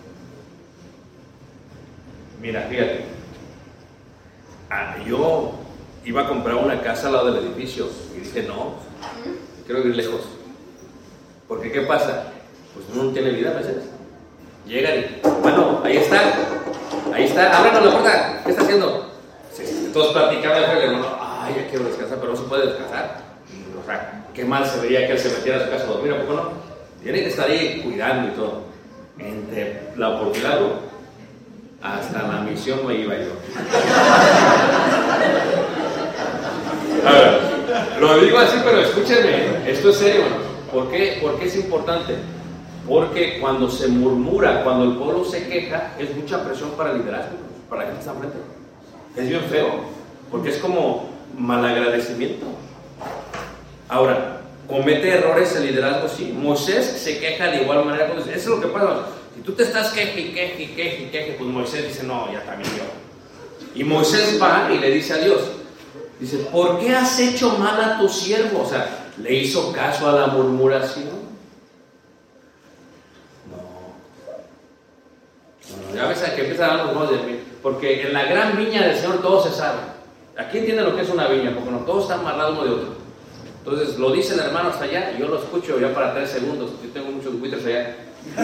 Mira, fíjate. Yo iba a comprar una casa al lado del edificio y dije, no, quiero vivir lejos. Porque ¿qué pasa? Pues uno no tiene vida a veces. Llegan y, bueno, ahí está, ábranos la puerta, ¿qué está haciendo? Sí, todos platicando, el hermano, ay, ya quiero descansar, pero no se puede descansar. O sea, qué mal se vería que él se metiera a su casa a dormir, ¿a poco no? Tiene que estar ahí cuidando y todo. Entre la oportunidad, hasta la misión me iba yo. A ver, lo digo así, pero escúchenme, esto es serio, ¿no? ¿Por qué es importante? Porque cuando se murmura, cuando el pueblo se queja, es mucha presión para el liderazgo, para la gente que está enfrente. Es bien feo, porque es como malagradecimiento. Ahora, ¿comete errores el liderazgo? Sí. Moisés se queja de igual manera. Eso es lo que pasa. Si tú te estás queje, pues Moisés dice, no, ya también yo. Y Moisés va y le dice a Dios, dice, ¿por qué has hecho mal a tu siervo? O sea, ¿le hizo caso a la murmuración? No, ya ves que empieza a dar los modos de mí. Porque en la gran viña del Señor todo se sabe. Aquí entienden lo que es una viña, porque no, todos están amarrados uno de otro. Entonces lo dice el hermano hasta allá y yo lo escucho ya para 3 segundos. Yo tengo muchos buitres allá.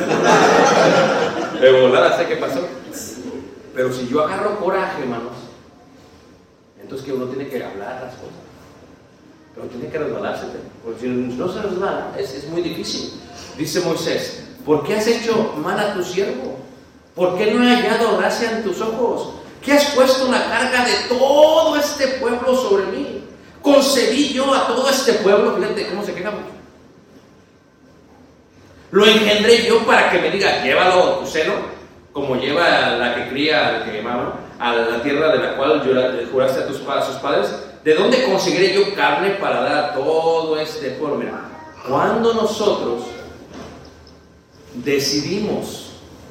De volada sé qué pasó. Pero si yo agarro coraje, hermanos, entonces que uno tiene que hablar las cosas. Pero tiene que resbalarse. Porque si no se resbala, es muy difícil. Dice Moisés, ¿por qué has hecho mal a tu siervo? ¿Por qué no he hallado gracia en tus ojos? ¿Qué has puesto la carga de todo este pueblo sobre mí? Concebí yo a todo este pueblo, fíjate cómo se queja mucho. Lo engendré yo para que me diga, llévalo a tu seno, como lleva la que cría al que amaba, a la tierra de la cual juraste a sus padres. ¿De dónde conseguiré yo carne para dar a todo este pueblo? Mira, cuando nosotros decidimos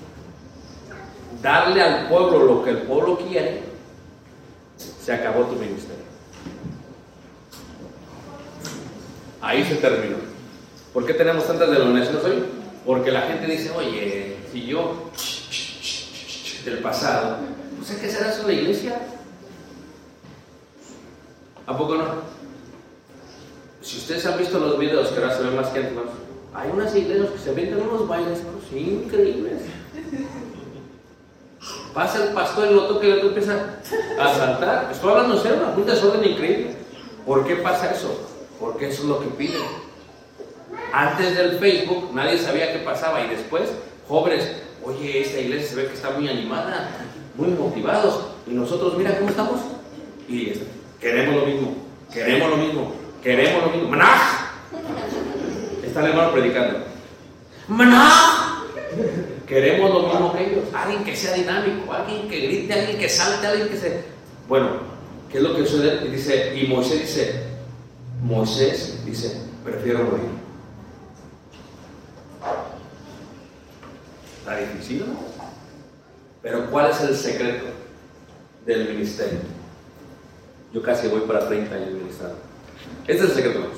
darle al pueblo lo que el pueblo quiere, se acabó tu ministerio. Ahí se terminó. ¿Por qué tenemos tantas denominaciones hoy? Porque la gente dice, oye, si yo del pasado, no sé qué será eso de iglesia. ¿A poco no? Si ustedes han visto los videos, que ahora se ven más que antes, hay unas iglesias que se venden unos bailes increíbles. Pasa el pastor y lo toca y el otro empieza a saltar. Estoy hablando de ser un desorden increíble. ¿Por qué pasa eso? Porque eso es lo que piden. Antes del Facebook nadie sabía qué pasaba y después, jóvenes, oye, esta iglesia se ve que está muy animada, muy motivados, y nosotros, mira cómo estamos. Y queremos lo mismo, queremos lo mismo, queremos lo mismo. ¡Maná! Está el hermano predicando. ¡Maná! Queremos lo mismo que ellos. Alguien que sea dinámico, alguien que grite, alguien que salte, alguien que se... Bueno, ¿qué es lo que sucede? Y Moisés dice, prefiero morir. Está difícil, ¿no? Pero ¿cuál es el secreto del ministerio? Yo casi voy para 30 años ministrando. Este es el secreto, hermanos.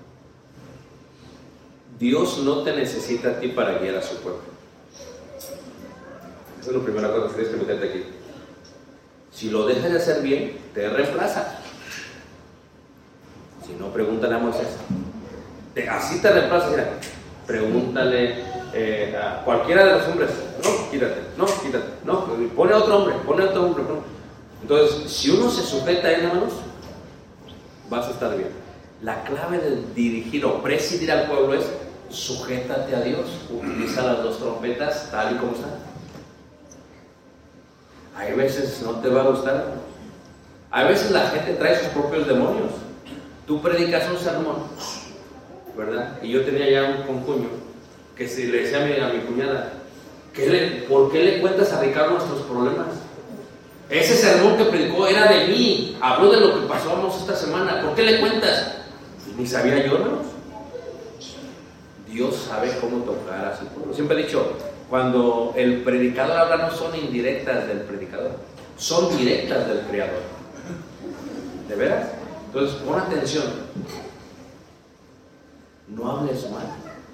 Dios no te necesita a ti para guiar a su pueblo. Esa es la primera cosa que tienes que meterte aquí. Si lo dejas de hacer bien, te reemplaza. Si no, pregúntale a Moisés. Así te reemplaza. Mira, pregúntale a cualquiera de los hombres. No, quítate. No, pone a otro hombre. Entonces, si uno se sujeta a él, hermanos, vas a estar bien. La clave de dirigir o presidir al pueblo es sujétate a Dios. Utiliza las dos trompetas tal y como están. Hay veces no te va a gustar. Hay veces la gente trae sus propios demonios. Tú predicas un sermón, ¿verdad? Y yo tenía ya un concuño que si le decía a mi cuñada, ¿por qué le cuentas a Ricardo nuestros problemas? Ese sermón que predicó era de mí, habló de lo que pasamos esta semana. ¿Por qué le cuentas? Ni sabía yo, ¿no? Dios sabe cómo tocar a su pueblo. Siempre he dicho, cuando el predicador habla, no son indirectas del predicador, son directas del Creador. ¿De veras? Entonces, pon atención. No hables mal.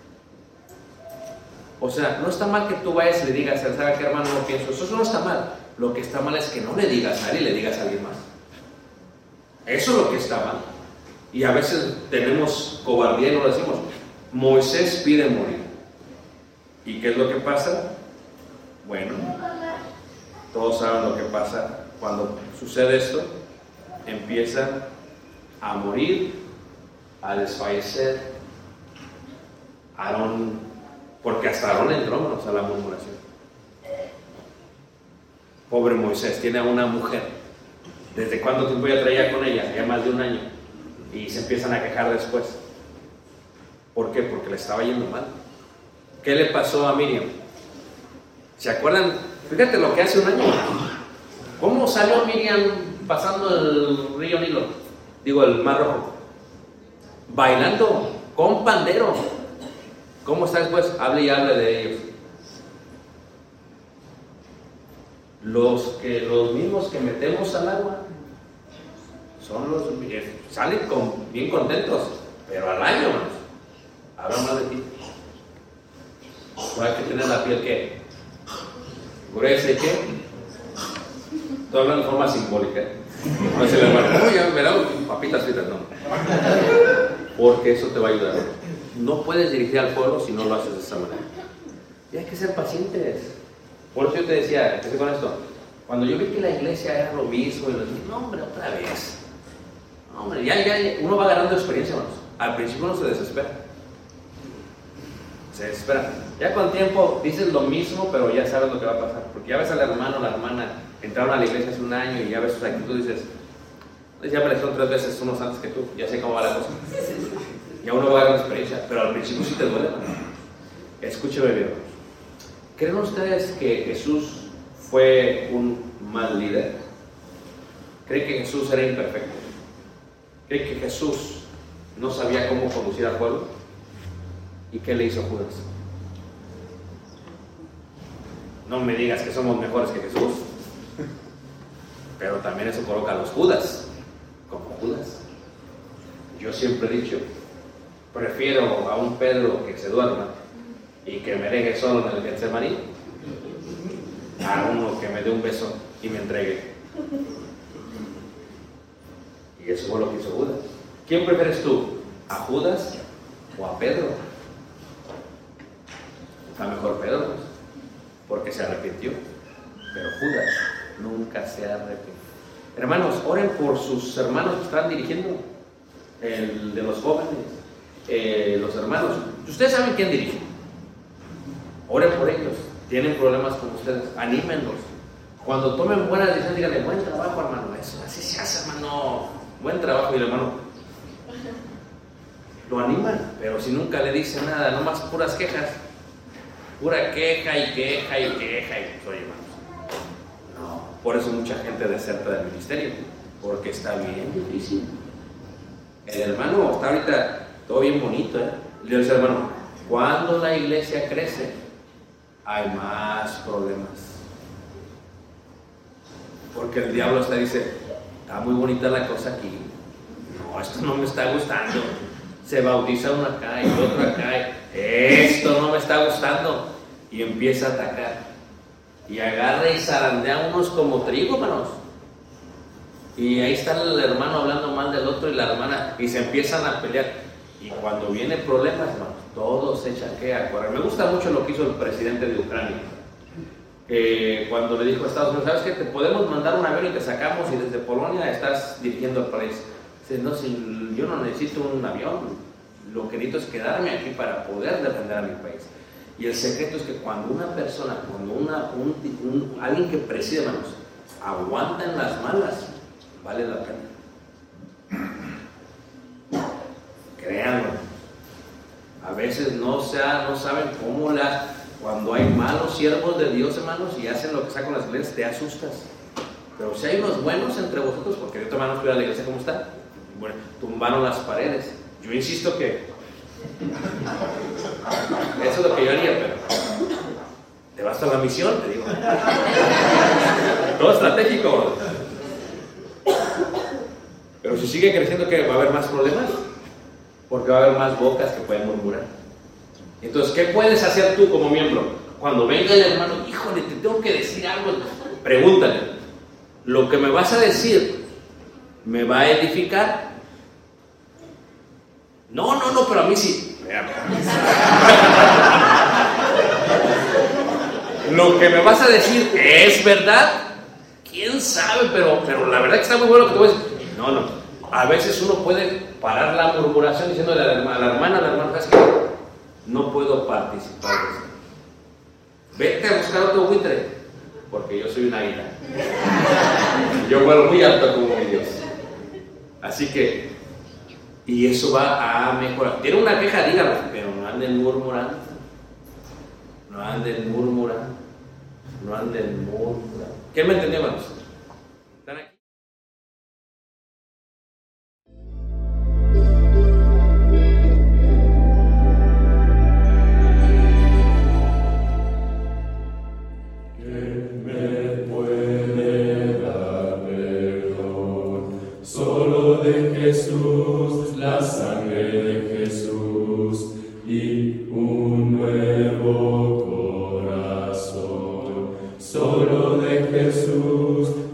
O sea, no está mal que tú vayas y le digas, ¿sabe qué, hermano? No pienso. Eso no está mal. Lo que está mal es que no le digas a él y le digas a alguien más. Eso es lo que está mal. Y a veces tenemos cobardía y no lo decimos. Moisés pide morir. ¿Y qué es lo que pasa? Bueno, todos saben lo que pasa cuando sucede esto. Empieza a morir, a desfallecer. Aarón, porque hasta Aarón entró, hermanos, a la murmuración. Pobre Moisés, tiene a una mujer. ¿Desde cuánto tiempo ya traía con ella? Ya más de un año. Y se empiezan a quejar después. ¿Por qué? Porque le estaba yendo mal. ¿Qué le pasó a Miriam? ¿Se acuerdan? Fíjate lo que hace un año. ¿Cómo salió Miriam pasando el río Nilo? Digo, el Mar Rojo. Bailando con pandero. ¿Cómo está después? Hable y hable de ellos. Los mismos que metemos al agua son los salen bien contentos, pero al año más habla más de ti. No hay que tener la piel que gruesa y que estoy hablando de forma simbólica. No es el hermano, ya me da papitas fritas, no, porque eso te va a ayudar. No puedes dirigir al pueblo si no lo haces de esta manera. Y hay que ser pacientes. Por eso yo te decía, empecé con esto. Cuando yo vi que la iglesia era lo mismo, y lo dije, no hombre, otra vez. No hombre, ya uno va ganando experiencia, hermanos. Al principio uno se desespera. Ya con tiempo dices lo mismo, pero ya sabes lo que va a pasar. Porque ya ves al hermano o la hermana, entraron a la iglesia hace un año y ya ves sus actitudes y dices, ya aparecieron 3 veces unos antes que tú, ya sé cómo va la cosa. Ya uno va a ganar experiencia, pero al principio sí te duele, hermano. Escúcheme bien. ¿Creen ustedes que Jesús fue un mal líder? ¿Creen que Jesús era imperfecto? ¿Creen que Jesús no sabía cómo conducir al pueblo? ¿Y qué le hizo Judas? No me digas que somos mejores que Jesús. Pero también eso coloca a los Judas como Judas. Yo siempre he dicho, prefiero a un Pedro que se duerma y que me deje solo en el Getsemaní a uno que me dé un beso y me entregue. Y eso fue lo que hizo Judas. ¿Quién prefieres tú? ¿A Judas o a Pedro? Está mejor Pedro, porque se arrepintió. Pero Judas nunca se arrepiente. Hermanos, oren por sus hermanos que están dirigiendo, el de los jóvenes, los hermanos. Ustedes saben quién dirige. Oren por ellos. Tienen problemas con ustedes, anímenlos. Cuando tomen buenas decisiones, díganle, buen trabajo, hermano. Eso, así se hace, hermano. Buen trabajo. Y el hermano lo animan, pero si nunca le dicen nada, nomás puras quejas. Pura queja y queja y queja. Y pues, oye, hermanos, no. Por eso mucha gente deserta del ministerio, porque está bien difícil. El hermano está ahorita todo bien bonito, ¿eh? Le dice al hermano, cuando la iglesia crece, hay más problemas. Porque el diablo dice, está muy bonita la cosa aquí. No, esto no me está gustando. Se bautiza uno acá y otro acá. Esto no me está gustando. Y empieza a atacar. Y agarra y zarandea unos como trigo, hermanos. Y ahí está el hermano hablando mal del otro y la hermana. Y se empiezan a pelear. Y cuando vienen problemas, hermanos, todos se echan a correr. Me gusta mucho lo que hizo el presidente de Ucrania. Cuando le dijo a Estados Unidos, ¿sabes qué? Te podemos mandar un avión y te sacamos y desde Polonia estás dirigiendo el país. Dice, no, si yo no necesito un avión, lo que necesito es quedarme aquí para poder defender a mi país. Y el secreto es que cuando una persona, alguien que preside, hermanos, aguanta en las malas, vale la pena. Créanlo. A veces no saben cómo cuando hay malos siervos de Dios, hermanos, y hacen lo que sacan las iglesias, te asustas. Pero si hay unos buenos entre vosotros, porque yo hermanos cuida la iglesia como está, bueno, tumbaron las paredes. Yo insisto que eso es lo que yo haría, pero te vas a la misión, te digo. Todo estratégico. Pero si sigue creciendo, ¿qué? ¿Va a haber más problemas? Porque va a haber más bocas que pueden murmurar. Entonces, ¿qué puedes hacer tú como miembro? Cuando venga el hermano, híjole, te tengo que decir algo, pregúntale, ¿lo que me vas a decir me va a edificar? No, pero a mí sí. ¿Lo que me vas a decir es verdad? ¿Quién sabe? Pero la verdad que está muy bueno lo que te voy a decir. No. A veces uno puede parar la murmuración diciéndole a la hermana, ¿sabes qué? No puedo participar de esto. Vete a buscar otro buitre, porque yo soy un águila. Yo vuelo muy alto como mi Dios. Así que, y eso va a mejorar. Tiene una queja, dígalo, pero no anden murmurando. No anden murmurando. ¿Quién me entendió, hermanos? ¿Están aquí? Jesús, la sangre de Jesús y un nuevo corazón. Solo de Jesús,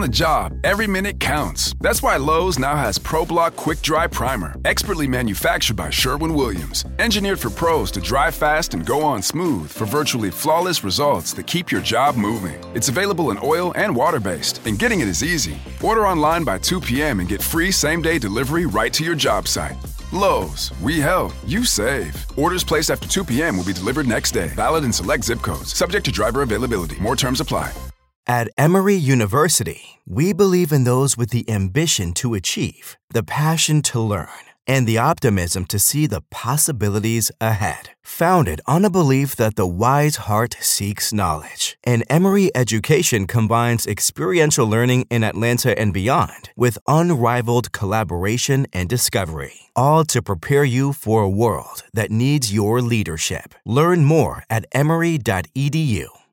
the job, every minute counts. That's why Lowe's now has ProBlock Quick Dry Primer, expertly manufactured by Sherwin-Williams. Engineered for pros to dry fast and go on smooth for virtually flawless results that keep your job moving. It's available in oil and water-based, and getting it is easy. Order online by 2 p.m. and get free same-day delivery right to your job site. Lowe's, we help, you save. Orders placed after 2 p.m. will be delivered next day. Valid in select zip codes. Subject to driver availability. More terms apply. At Emory University, we believe in those with the ambition to achieve, the passion to learn, and the optimism to see the possibilities ahead. Founded on a belief that the wise heart seeks knowledge, and Emory education combines experiential learning in Atlanta and beyond with unrivaled collaboration and discovery, all to prepare you for a world that needs your leadership. Learn more at emory.edu.